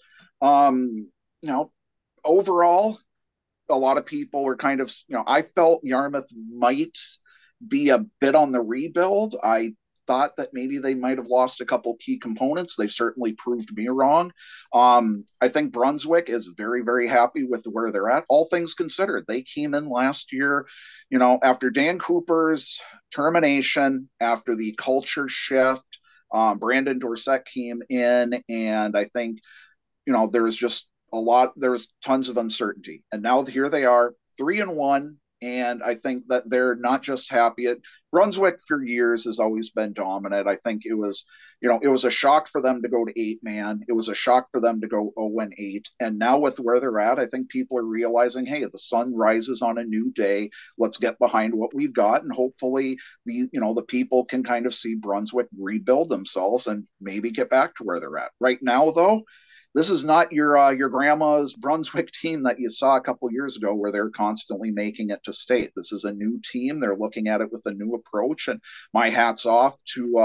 [SPEAKER 2] overall, a lot of people are kind of, I felt Yarmouth might be a bit on the rebuild. I thought that maybe they might have lost a couple key components. They certainly proved me wrong. I think Brunswick is very, very happy with where they're at, all things considered. They came in last year, after Dan Cooper's termination, after the culture shift. Brandon Dorsett came in, and I think, there was just there was tons of uncertainty. And now here they are, 3-1. And I think that they're not just happy. Brunswick for years has always been dominant. I think it was a shock for them to go to 8-man. It was a shock for them to go 0-8. And now with where they're at, I think people are realizing, hey, the sun rises on a new day. Let's get behind what we've got. And hopefully the people can kind of see Brunswick rebuild themselves and maybe get back to where they're at. Right now, though, this is not your grandma's Brunswick team that you saw a couple years ago where they're constantly making it to state. This is a new team. They're looking at it with a new approach, and my hat's off to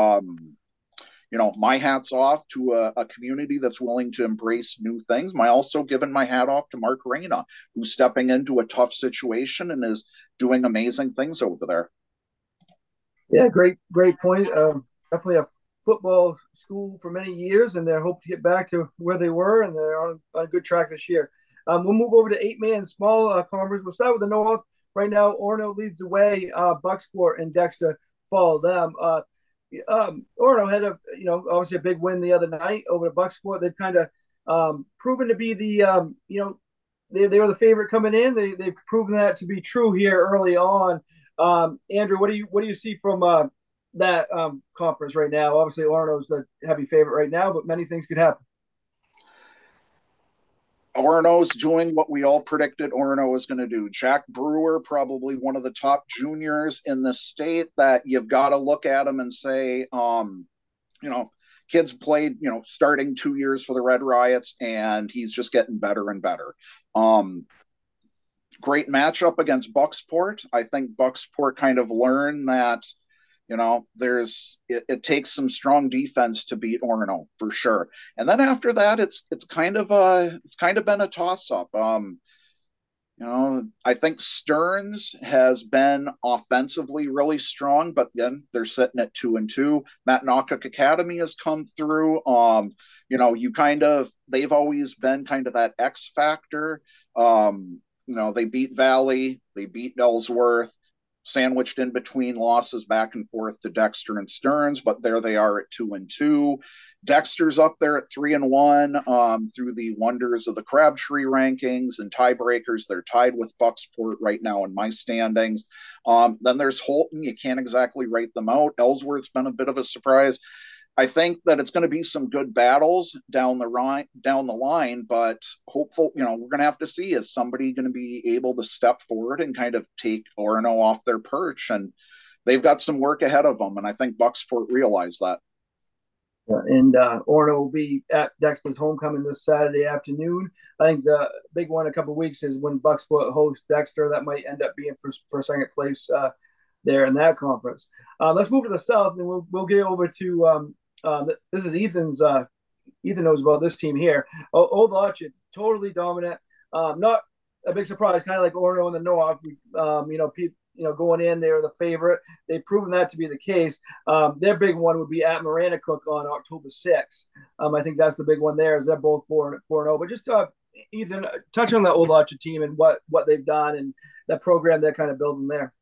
[SPEAKER 2] a community that's willing to embrace new things. Also giving my hat off to Mark Reyna, who's stepping into a tough situation and is doing amazing things over there.
[SPEAKER 1] Yeah, great point. Definitely a football school for many years, and they hope to get back to where they were, and they're on a good track this year. We'll move over to 8-man small conference. We'll start with the North. Right now, Orono leads the way. Bucksport and Dexter follow them. Orono had obviously a big win the other night over to Bucksport. They've kind of proven to be the they were the favorite coming in. They've proven that to be true here early on. Andrew, what do you see from that conference right now? Obviously, Orono's the heavy favorite right now, but many things could happen.
[SPEAKER 2] Orono's doing what we all predicted Orono was going to do. Jack Brewer, probably one of the top juniors in the state that you've got to look at him and say, kids played, starting 2 years for the Red Riots, and he's just getting better and better. Great matchup against Bucksport. I think Bucksport kind of learned that it takes some strong defense to beat Orono for sure. And then after that, it's kind of been a toss up. I think Stearns has been offensively really strong, but then they're sitting at 2-2. Matt Noccock Academy has come through. They've always been kind of that X factor. They beat Valley, they beat Ellsworth, sandwiched in between losses back and forth to Dexter and Stearns, but there they are at 2-2. Dexter's up there at 3-1 through the wonders of the Crabtree rankings and tiebreakers. They're tied with Bucksport right now in my standings. Then there's Holton. You can't exactly write them out. Ellsworth's been a bit of a surprise. I think that it's going to be some good battles down the line, but hopeful, we're going to have to see, is somebody going to be able to step forward and kind of take Orono off their perch? And they've got some work ahead of them, and I think Bucksport realized that.
[SPEAKER 1] Yeah, and Orono will be at Dexter's homecoming this Saturday afternoon. I think the big one in a couple of weeks is when Bucksport hosts Dexter. That might end up being for second place there in that conference. Let's move to the South, and we'll get over to this is Ethan's. Ethan knows about this team here. Old Orchard, totally dominant. Not a big surprise, kind of like Orono in the North. Going in, they're the favorite. They've proven that to be the case. Their big one would be at Maranacook on October 6th. I think that's the big one there, is they're both 4-0. But just Ethan, touch on the Old Orchard team and what they've done and that program they're kind of building there.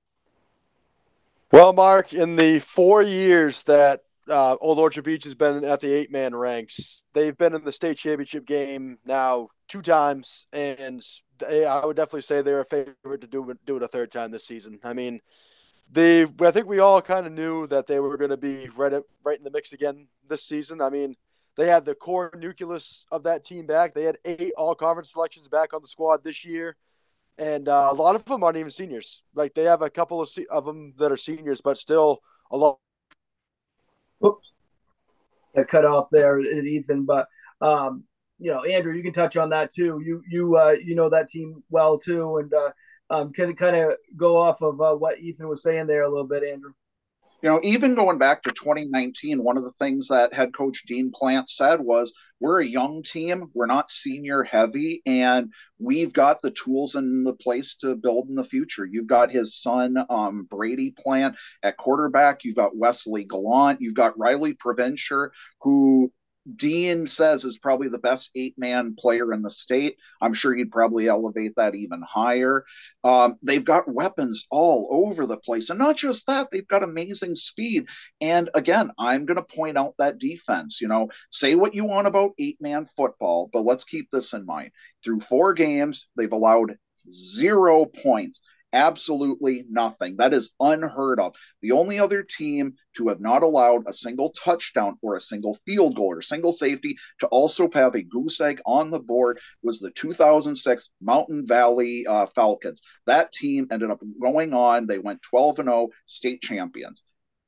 [SPEAKER 4] Well, Mark, in the 4 years that Old Orchard Beach has been at the 8-man ranks, they've been in the state championship game now 2 times, and I would definitely say they're a favorite to do it a third time this season. I mean, I think we all kind of knew that they were going to be right in the mix again this season. I mean, they had the core nucleus of that team back. They had 8 all-conference selections back on the squad this year, and a lot of them aren't even seniors. Like, they have a couple of them that are seniors, but still a lot.
[SPEAKER 1] Oops, I cut off there, Ethan. But Andrew, you can touch on that too. You know that team well too, and can kind of go off of what Ethan was saying there a little bit, Andrew.
[SPEAKER 2] Even going back to 2019, one of the things that head coach Dean Plant said was, we're a young team, we're not senior heavy, and we've got the tools in the place to build in the future. You've got his son, Brady Plant at quarterback. You've got Wesley Gallant. You've got Riley Provencher, who Dean says is probably the best 8-man player in the state. I'm sure he'd probably elevate that even higher. They've got weapons all over the place. And not just that, they've got amazing speed. And again, I'm going to point out that defense. Say what you want about 8-man football, but let's keep this in mind. Through 4 games, they've allowed 0 points. Absolutely nothing. That is unheard of. The only other team to have not allowed a single touchdown or a single field goal or single safety to also have a goose egg on the board was the 2006 Mountain Valley Falcons. That team ended up going on. They went 12-0, state champions.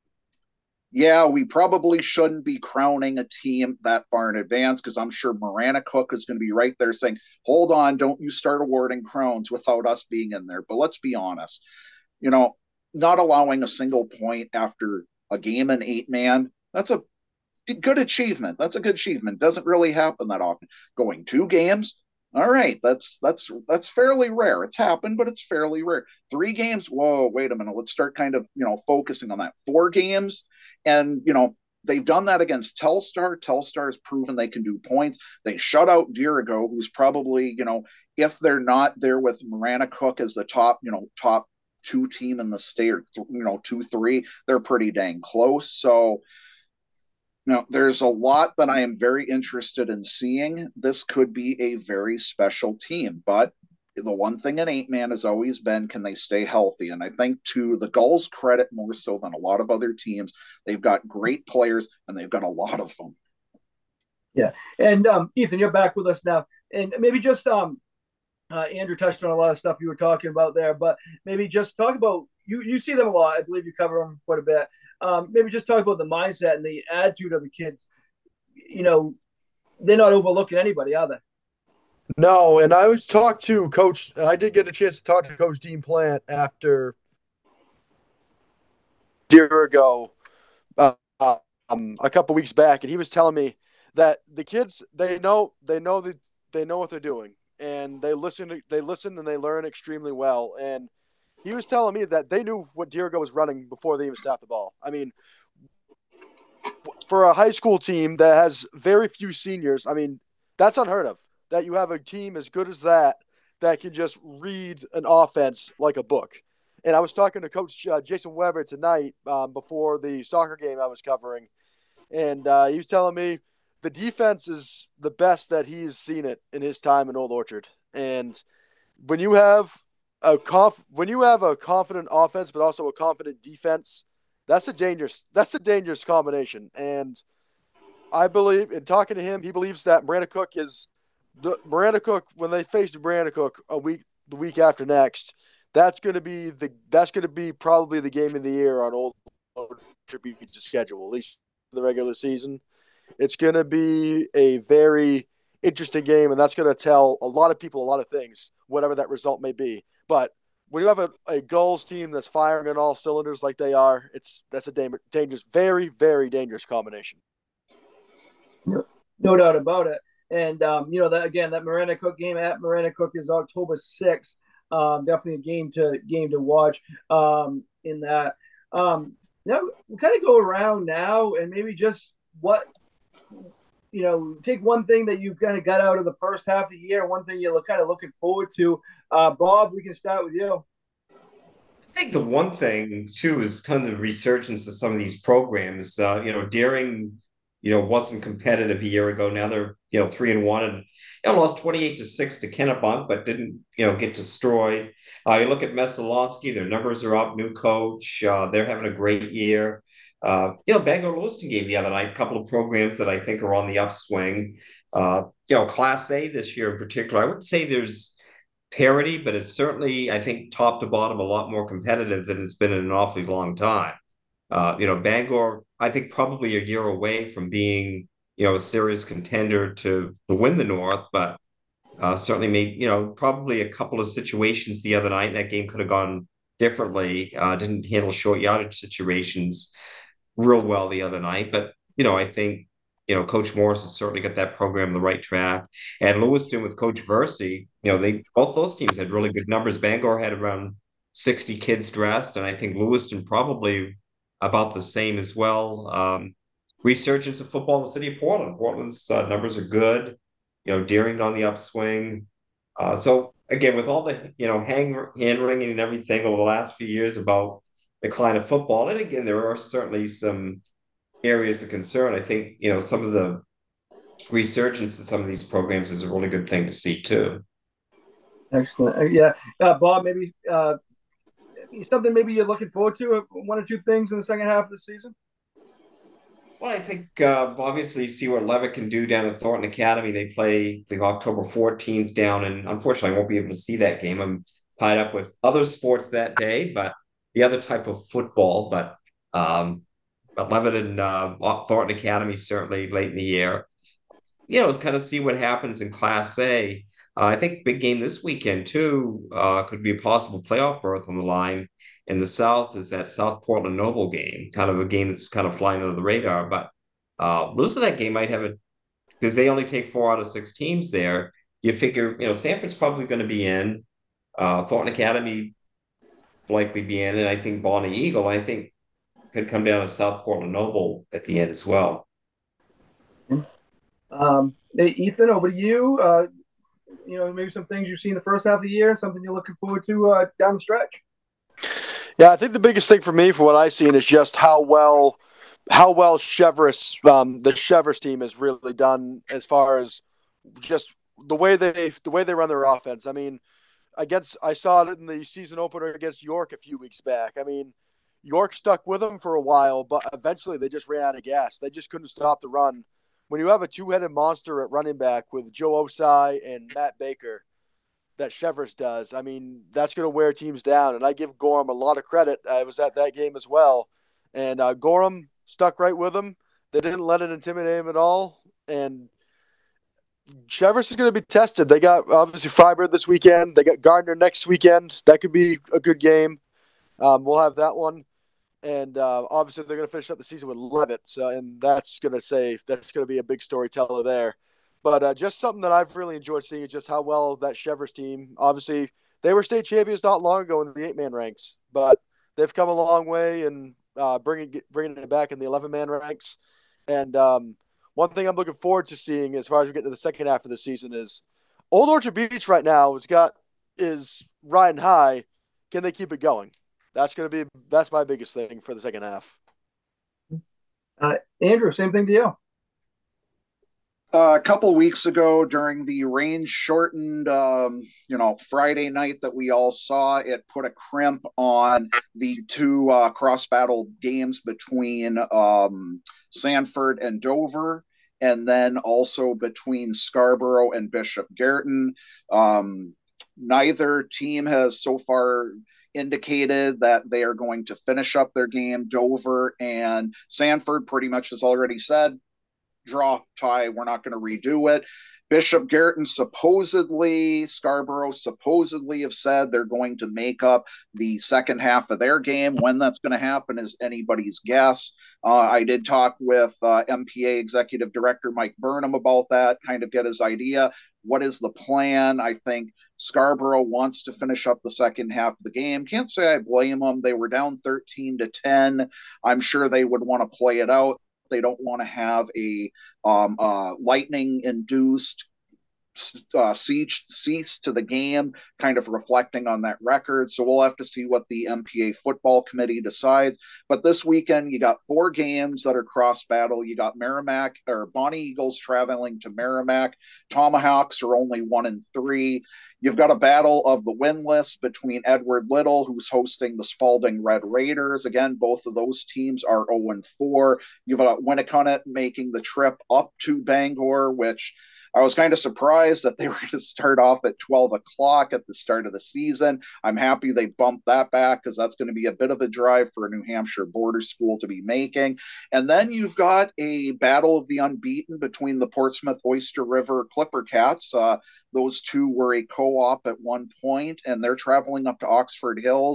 [SPEAKER 2] Yeah, we probably shouldn't be crowning a team that far in advance, because I'm sure Maranacook is going to be right there saying, hold on, don't you start awarding crowns without us being in there. But let's be honest, not allowing a single point after a game in 8-man, that's a good achievement. That's a good achievement. Doesn't really happen that often. Going 2 games, all right, that's fairly rare. It's happened, but it's fairly rare. 3 games, whoa, wait a minute. Let's start kind of, focusing on that. 4 games, and, they've done that against Telstar. Telstar has proven they can do points. They shut out Dirigo, who's probably, if they're not there with Maranacook as the top 2 team in the state, or 2-3, they're pretty dang close. So, there's a lot that I am very interested in seeing. This could be a very special team, but the one thing in 8-man has always been, can they stay healthy? And I think, to the Gulls' credit, more so than a lot of other teams, they've got great players and they've got a lot of them.
[SPEAKER 1] Yeah. And Ethan, you're back with us now. And maybe just Andrew touched on a lot of stuff you were talking about there, but maybe just talk about, you see them a lot. I believe you cover them quite a bit. Maybe just talk about the mindset and the attitude of the kids. They're not overlooking anybody, are they?
[SPEAKER 4] No, and I was talked to Coach. I did get a chance to talk to Coach Dean Plant after a year ago, a couple weeks back, and he was telling me that the kids they know what they're doing, and they listen and they learn extremely well. And he was telling me that they knew what Dirigo was running before they even snapped the ball. I mean, for a high school team that has very few seniors, I mean, that's unheard of. That you have a team as good as that can just read an offense like a book. And I was talking to Coach Jason Weber tonight before the soccer game I was covering, and he was telling me the defense is the best that he's seen it in his time in Old Orchard. And when you have a confident offense but also a confident defense, that's a dangerous combination. And I believe, in talking to him, he believes that Maranacook, when they face Maranacook the week after next, that's going to be probably the game of the year on Old Orchard Beach's schedule, at least for the regular season. It's going to be a very interesting game, and that's going to tell a lot of people a lot of things, whatever that result may be. But when you have a Gulls team that's firing on all cylinders like they are, that's a dangerous, very, very dangerous combination.
[SPEAKER 1] No doubt about it. And that Maranacook game at Maranacook is October 6th. Definitely a game to watch in that. Now we'll kind of go around now and maybe just take one thing that you kind of got out of the first half of the year, one thing you're kind of looking forward to. Bob, we can start with you.
[SPEAKER 3] I think the one thing too is kind of the resurgence of some of these programs. Deering, wasn't competitive a year ago. Now they're 3-1 and lost 28-6 to Kennebunk, but didn't get destroyed. You look at Messalonsky, their numbers are up. New coach, they're having a great year. Bangor Lewiston game the other night. A couple of programs that I think are on the upswing. Class A this year in particular, I wouldn't say there's parity, but it's certainly, I think, top to bottom, a lot more competitive than it's been in an awfully long time. Bangor, I think, probably a year away from being, a serious contender to win the North, but certainly made, probably a couple of situations the other night, and that game could have gone differently. Didn't handle short yardage situations real well the other night. But, I think, Coach Morris has certainly got that program on the right track. And Lewiston with Coach Versey, they both those teams had really good numbers. Bangor had around 60 kids dressed, and I think Lewiston probably about the same as well. Resurgence of football in the city of Portland. Portland's numbers are good. Deering on the upswing. So again, with all the hand wringing and everything over the last few years about decline of football, and again, there are certainly some areas of concern. I think some of the resurgence in some of these programs is a really good thing to see too.
[SPEAKER 1] Excellent. Yeah, Bob, maybe something maybe you're looking forward to, one or two things in the second half of the season.
[SPEAKER 3] Well, I think obviously see what Levitt can do down at Thornton Academy. They play the October 14th down, and unfortunately, I won't be able to see that game. I'm tied up with other sports that day, but the other type of football. But Levitt and Thornton Academy certainly late in the year. Kind of see what happens in Class A. I think big game this weekend too. Could be a possible playoff berth on the line. In the South is that South Portland Noble game, kind of a game that's kind of flying under the radar. But losing that game might have it because they only take 4 out of 6 teams there. You figure, Sanford's probably going to be in. Thornton Academy likely be in, and I think Bonnie Eagle, I think, could come down to South Portland Noble at the end as well.
[SPEAKER 1] Hey, Ethan, over to you. Maybe some things you've seen the first half of the year, something you're looking forward to down the stretch.
[SPEAKER 4] Yeah, I think the biggest thing for me, for what I've seen, is just how well Cheverus, the Cheverus team has really done as far as just the way they run their offense. I mean, I saw it in the season opener against York a few weeks back. I mean, York stuck with them for a while, but eventually they just ran out of gas. They just couldn't stop the run. When you have a two-headed monster at running back with Joe Osai and Matt Baker that Cheverus does, I mean, that's going to wear teams down. And I give Gorham a lot of credit. I was at that game as well. And Gorham stuck right with them. They didn't let it intimidate him at all. And Cheverus is going to be tested. They got, obviously, Fryeburg this weekend. They got Gardner next weekend. That could be a good game. We'll have that one. And obviously, they're going to finish up the season with Levitt. So, and that's going to be a big storyteller there. But just something that I've really enjoyed seeing is just how well that Cheverus team, obviously, they were state champions not long ago in the 8-man ranks, but they've come a long way and bringing it back in the 11-man ranks. And one thing I'm looking forward to seeing as far as we get to the second half of the season is Old Orchard Beach right now is riding high. Can they keep it going? That's my biggest thing for the second half.
[SPEAKER 1] Andrew, same thing to you.
[SPEAKER 2] A couple weeks ago during the rain-shortened, Friday night that we all saw, it put a crimp on the two cross-battle games between Sanford and Dover, and then also between Scarborough and Bishop Guertin. Neither team has so far indicated that they are going to finish up their game. Dover and Sanford pretty much has already said, draw, tie, we're not going to redo it. Bishop Guertin Scarborough supposedly have said they're going to make up the second half of their game. When that's going to happen is anybody's guess. I did talk with MPA Executive Director Mike Burnham about that, kind of get his idea. What is the plan? I think Scarborough wants to finish up the second half of the game. Can't say I blame them. They were down 13-10. I'm sure they would want to play it out. They don't want to have a lightning-induced cease to the game, kind of reflecting on that record. So we'll have to see what the MPA football committee decides. But this weekend, you got 4 games that are cross battle. You got Merrimack or Bonnie Eagles traveling to Merrimack. Tomahawks are only 1-3. You've got a battle of the winless between Edward Little, who's hosting the Spalding Red Raiders. Again, both of those teams are 0-4. You've got Winnicott making the trip up to Bangor, which I was kind of surprised that they were going to start off at 12 o'clock at the start of the season. I'm happy they bumped that back because that's going to be a bit of a drive for a New Hampshire border school to be making. And then you've got a battle of the unbeaten between the Portsmouth Oyster River Clipper Cats. Those two were a co-op at one point, and they're traveling up to Oxford Hills.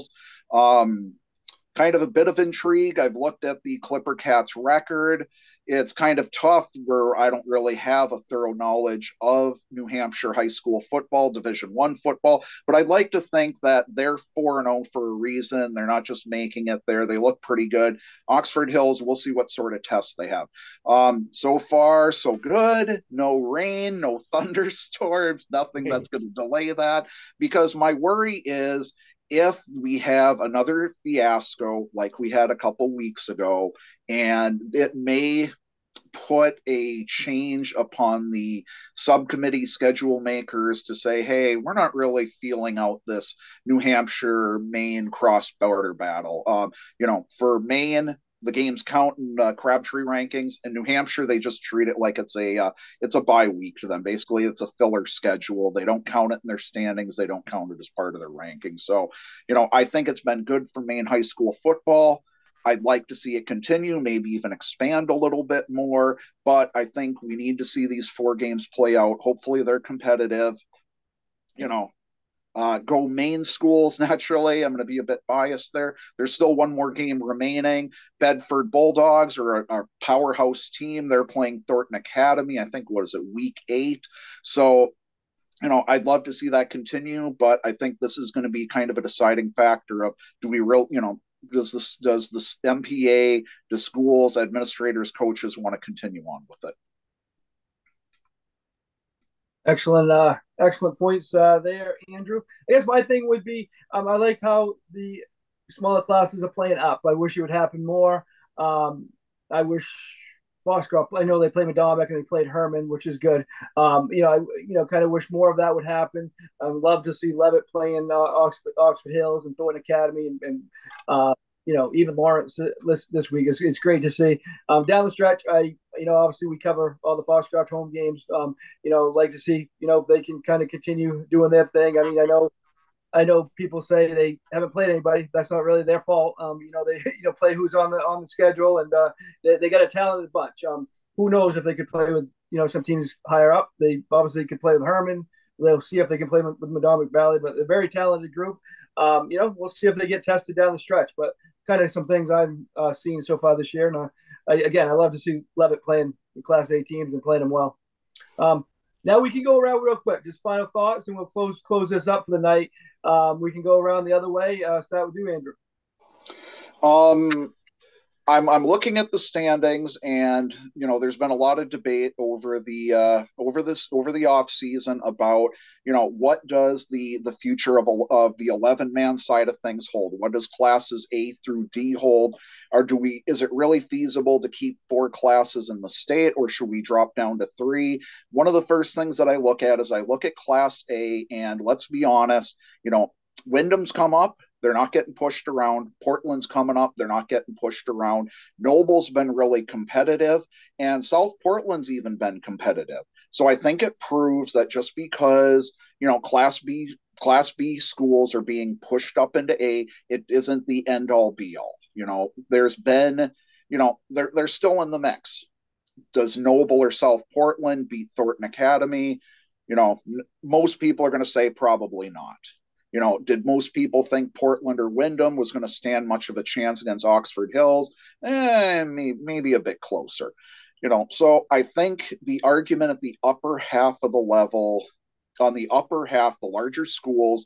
[SPEAKER 2] Kind of a bit of intrigue. I've looked at the Clipper Cats record. It's kind of tough where I don't really have a thorough knowledge of New Hampshire high school football, Division One football, but I'd like to think that they're 4-0 for a reason. They're not just making it there. They look pretty good. Oxford Hills, we'll see what sort of tests they have. So far, so good. No rain, no thunderstorms, nothing that's going to delay that, because my worry is if we have another fiasco like we had a couple weeks ago, and it may put a change upon the subcommittee schedule makers to say, hey, we're not really feeling out this New Hampshire Maine cross border battle. For Maine, the games count in Crabtree rankings. In New Hampshire, they just treat it like it's a bye week to them. Basically, it's a filler schedule. They don't count it in their standings. They don't count it as part of their rankings. So, I think it's been good for Maine high school football. I'd like to see it continue, maybe even expand a little bit more, but I think we need to see these 4 games play out. Hopefully they're competitive. Go Maine schools, naturally. I'm going to be a bit biased there. There's still one more game remaining. Bedford Bulldogs are a powerhouse team. They're playing Thornton Academy, I think, what is it, week 8? So, I'd love to see that continue, but I think this is going to be kind of a deciding factor of, do we does the MPA, the schools, administrators, coaches want to continue on with it?
[SPEAKER 1] Excellent points there, Andrew. I guess my thing would be, I like how the smaller classes are playing up. I wish it would happen more. I wish Foxcroft. I know they played Madomic and they played Herman, which is good. I kind of wish more of that would happen. I would love to see Levitt playing Oxford Hills and Thornton Academy and even Lawrence this week. It's great to see. Down the stretch, obviously we cover all the Foxcroft home games. Like to see, if they can kind of continue doing their thing. I mean, I know people say they haven't played anybody. That's not really their fault. They play who's on the schedule, and they got a talented bunch. Who knows if they could play with some teams higher up? They obviously could play with Herman. They'll see if they can play with Madomic Valley, but a very talented group. We'll see if they get tested down the stretch. But kind of some things I've seen so far this year, and I love to see Levitt playing Class A teams and playing them well. Now we can go around real quick, just final thoughts, and we'll close this up for the night. We can go around the other way. Start with you, Andrew.
[SPEAKER 2] I'm looking at the standings, and there's been a lot of debate over the off season about what does the future of the 11-man side of things hold? What does classes A through D hold? Or is it really feasible to keep 4 classes in the state, or should we drop down to 3? One of the first things that I look at is I look at Class A, and let's be honest, Wyndham's come up. They're not getting pushed around. Portland's coming up. They're not getting pushed around. Noble's been really competitive, and South Portland's even been competitive. So I think it proves that just because, Class B schools are being pushed up into A, it isn't the end all be all. There's been, they're still in the mix. Does Noble or South Portland beat Thornton Academy? Most people are going to say probably not. Did most people think Portland or Wyndham was going to stand much of a chance against Oxford Hills? Maybe a bit closer. So I think the argument at the upper half of the level, on the upper half, the larger schools,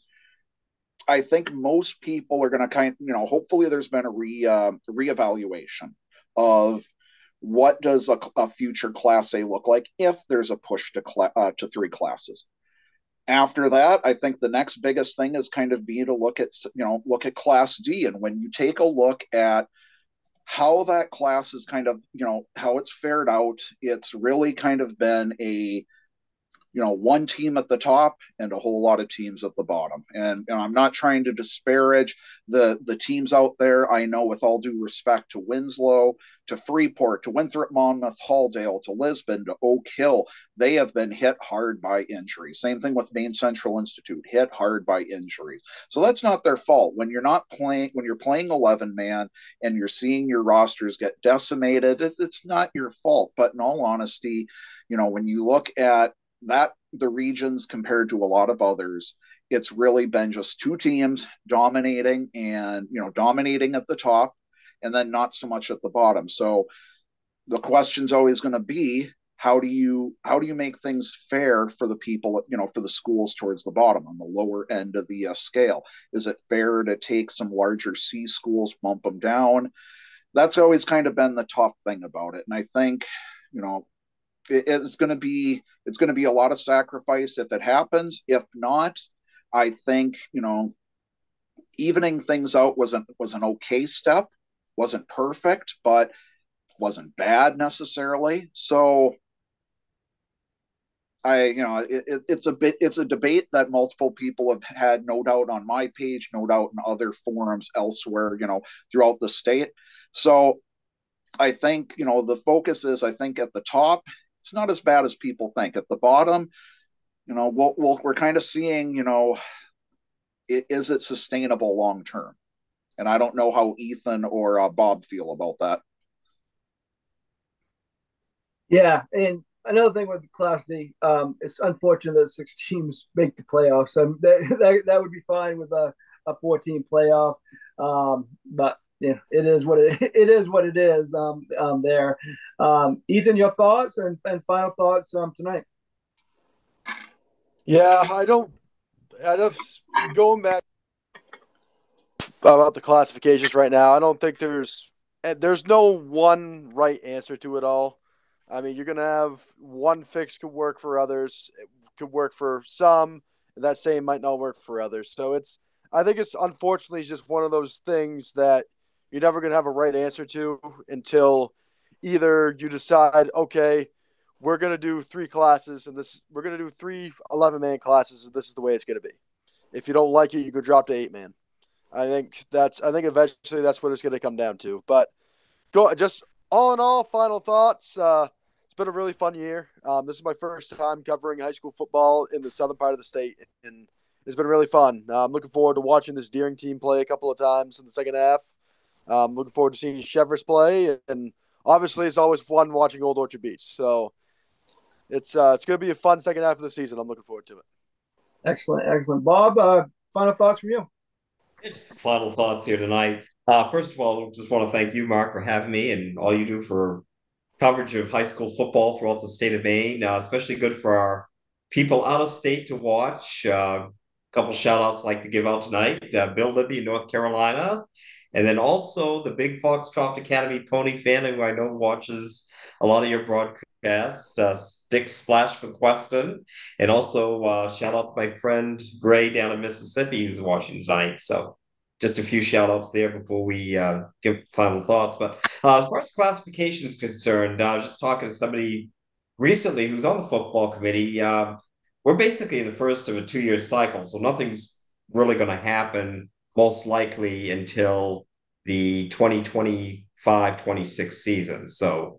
[SPEAKER 2] I think most people are going to hopefully there's been a reevaluation of what does a future Class A look like if there's a push to 3 classes. After that, I think the next biggest thing is kind of be to look at Class D. And when you take a look at how that class is kind of, how it's fared out, it's really kind of been a one team at the top and a whole lot of teams at the bottom. And I'm not trying to disparage the teams out there. I know, with all due respect to Winslow, to Freeport, to Winthrop, Monmouth, Halldale, to Lisbon, to Oak Hill, they have been hit hard by injuries. Same thing with Maine Central Institute, hit hard by injuries. So that's not their fault. When you're playing 11-man and you're seeing your rosters get decimated, it's not your fault. But in all honesty, when you look at that, the regions compared to a lot of others, it's really been just two teams dominating and, dominating at the top and then not so much at the bottom. So the question's always going to be, how do you make things fair for the people, for the schools towards the bottom on the lower end of the scale? Is it fair to take some larger C schools, bump them down? That's always kind of been the tough thing about it. And I think, you know, it's going to be a lot of sacrifice if it happens. If not, I think, evening things out was an okay step. Wasn't perfect, but wasn't bad necessarily. So it's a debate that multiple people have had, no doubt on my page, no doubt in other forums elsewhere, throughout the state. So I think, the focus is, I think at the top, it's not as bad as people think. At the bottom, we're kind of seeing, is it sustainable long term? And I don't know how Ethan or Bob feel about that.
[SPEAKER 1] Yeah, and another thing with Class D, it's unfortunate that six teams make the playoffs. That would be fine with a 14 playoff, but yeah, it is what it is. What it is. There, Ethan, your thoughts and final thoughts tonight.
[SPEAKER 4] Yeah, I don't going back about the classifications right now. I don't think there's no one right answer to it all. I mean, you're gonna have one fix could work for others, it could work for some, and that same might not work for others. So I think it's unfortunately just one of those things that you're never gonna have a right answer to until either you decide, okay, we're gonna do three classes, and we're gonna do three 11-man classes, and this is the way it's gonna be. If you don't like it, you could drop to 8-man. I think eventually that's what it's going to come down to. But just all in all, final thoughts. It's been a really fun year. This is my first time covering high school football in the southern part of the state, and it's been really fun. I'm looking forward to watching this Deering team play a couple of times in the second half. Looking forward to seeing Cheverus play, and obviously it's always fun watching Old Orchard Beach. So it's going to be a fun second half of the season. I'm looking forward to it.
[SPEAKER 1] Excellent. Bob, final thoughts from you.
[SPEAKER 3] Just final thoughts here tonight. First of all, just want to thank you, Mark, for having me and all you do for coverage of high school football throughout the state of Maine. Especially good for our people out of state to watch. A couple shout outs I'd like to give out tonight. Bill Libby in North Carolina. And then also the Big Foxcroft Academy pony fan who I know watches a lot of your broadcasts, Dick Splash McQueston. And also shout out to my friend Gray down in Mississippi who's watching tonight. So just a few shout outs there before we give final thoughts. But as far as classification is concerned, I was just talking to somebody recently who's on the football committee. We're basically in the first of a 2-year cycle, so nothing's really going to happen most likely until the 2025-26 season. So,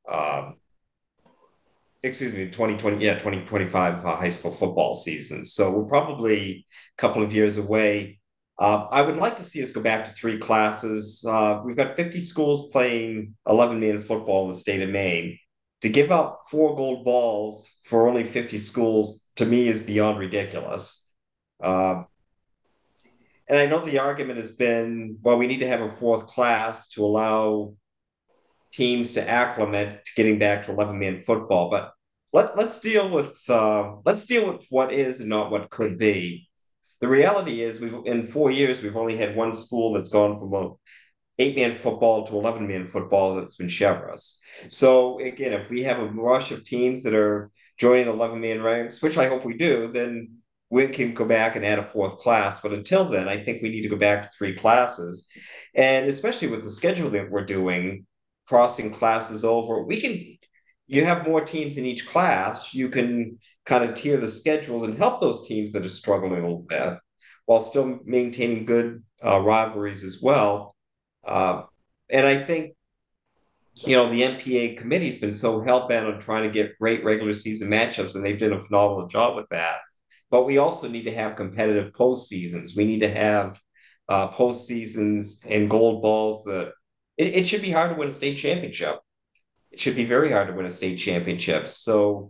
[SPEAKER 3] excuse me, 2025 high school football season. So we're probably a couple of years away. I would like to see us go back to 3 classes. We've got 50 schools playing 11-man football in the state of Maine. To give up 4 gold balls for only 50 schools, to me, is beyond ridiculous. And I know the argument has been, well, we need to have a 4th class to allow teams to acclimate to getting back to 11-man football. But let's deal with what is and not what could be. The reality is, in 4 years we've only had one school that's gone from a 8-man football to 11-man football. That's been Cheverus. So again, if we have a rush of teams that are joining the 11-man ranks, which I hope we do, then we can go back and add a 4th class. But until then, I think we need to go back to 3 classes. And especially with the schedule that we're doing, crossing classes over, you have more teams in each class. You can kind of tier the schedules and help those teams that are struggling a little bit while still maintaining good rivalries as well. And I think, the MPA committee's been so hell-bent on trying to get great regular season matchups, and they've done a phenomenal job with that. But we also need to have competitive postseasons. We need to have postseasons and gold balls that it should be hard to win a state championship. It should be very hard to win a state championship. So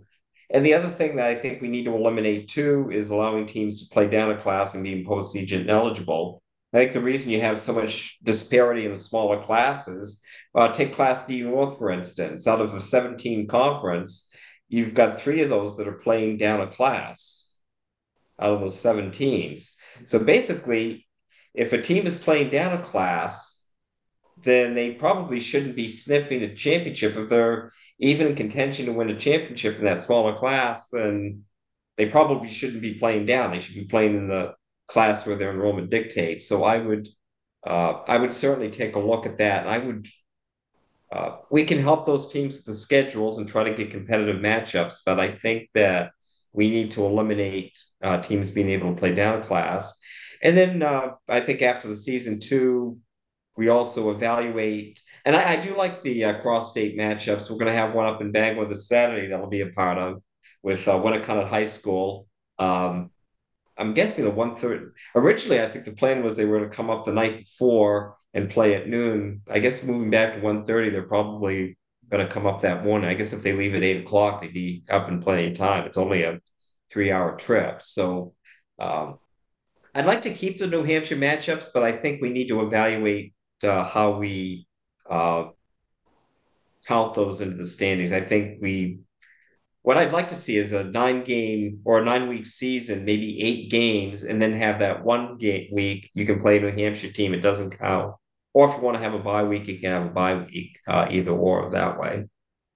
[SPEAKER 3] And the other thing that I think we need to eliminate too is allowing teams to play down a class and being postseason eligible. I think the reason you have so much disparity in the smaller classes, take Class D North, for instance, out of a 17 conference, you've got 3 of those that are playing down a class out of those 7 teams. So basically, if a team is playing down a class, then they probably shouldn't be sniffing a championship. If they're even in contention to win a championship in that smaller class, then they probably shouldn't be playing down. They should be playing in the class where their enrollment dictates. So I would certainly take a look at that. And we can help those teams with the schedules and try to get competitive matchups, but I think that we need to eliminate teams being able to play down a class. And then I think after the season too, we also evaluate, and I do like the cross-state matchups. We're going to have one up in Bangor this Saturday that will be a part of with Winnicott High School. I'm guessing the 1:30. Originally, I think the plan was they were to come up the night before and play at noon. I guess moving back to 1:30, they're probably going to come up that morning. I guess if they leave at 8 o'clock, they'd be up in plenty of time. It's only a 3-hour trip. So um, I'd like to keep the New Hampshire matchups, but I think we need to evaluate how we uh, count those into the standings. I think what I'd like to see is a 9-game or a 9-week season, maybe 8 games, and then have that one game week you can play a New Hampshire team. It doesn't count. Or if you want to have a bye week, you can have a bye week, either or that way.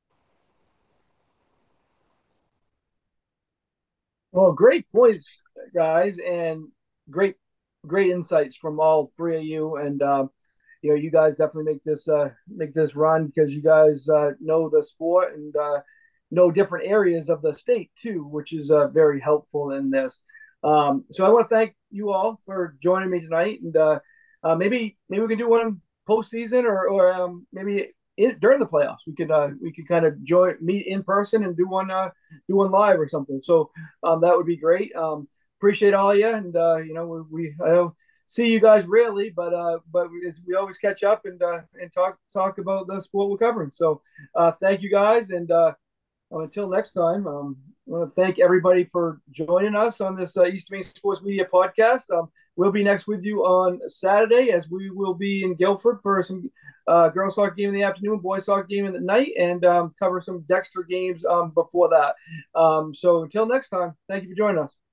[SPEAKER 1] Well, great points, guys, and great, great insights from all 3 of you. And you guys definitely make this run because you guys know the sport and know different areas of the state too, which is very helpful in this. So I want to thank you all for joining me tonight, and maybe we can do one postseason or maybe during the playoffs we could kind of meet in person and do one live or something. So that would be great. Appreciate all of you, and I don't see you guys rarely, but we always catch up and talk about the sport we're covering. So thank you guys, and until next time, I want to thank everybody for joining us on this East Maine Sports Media podcast. We'll be next with you on Saturday, as we will be in Guilford for some girls soccer game in the afternoon, boys soccer game in the night, and cover some Dexter games before that. So until next time, thank you for joining us.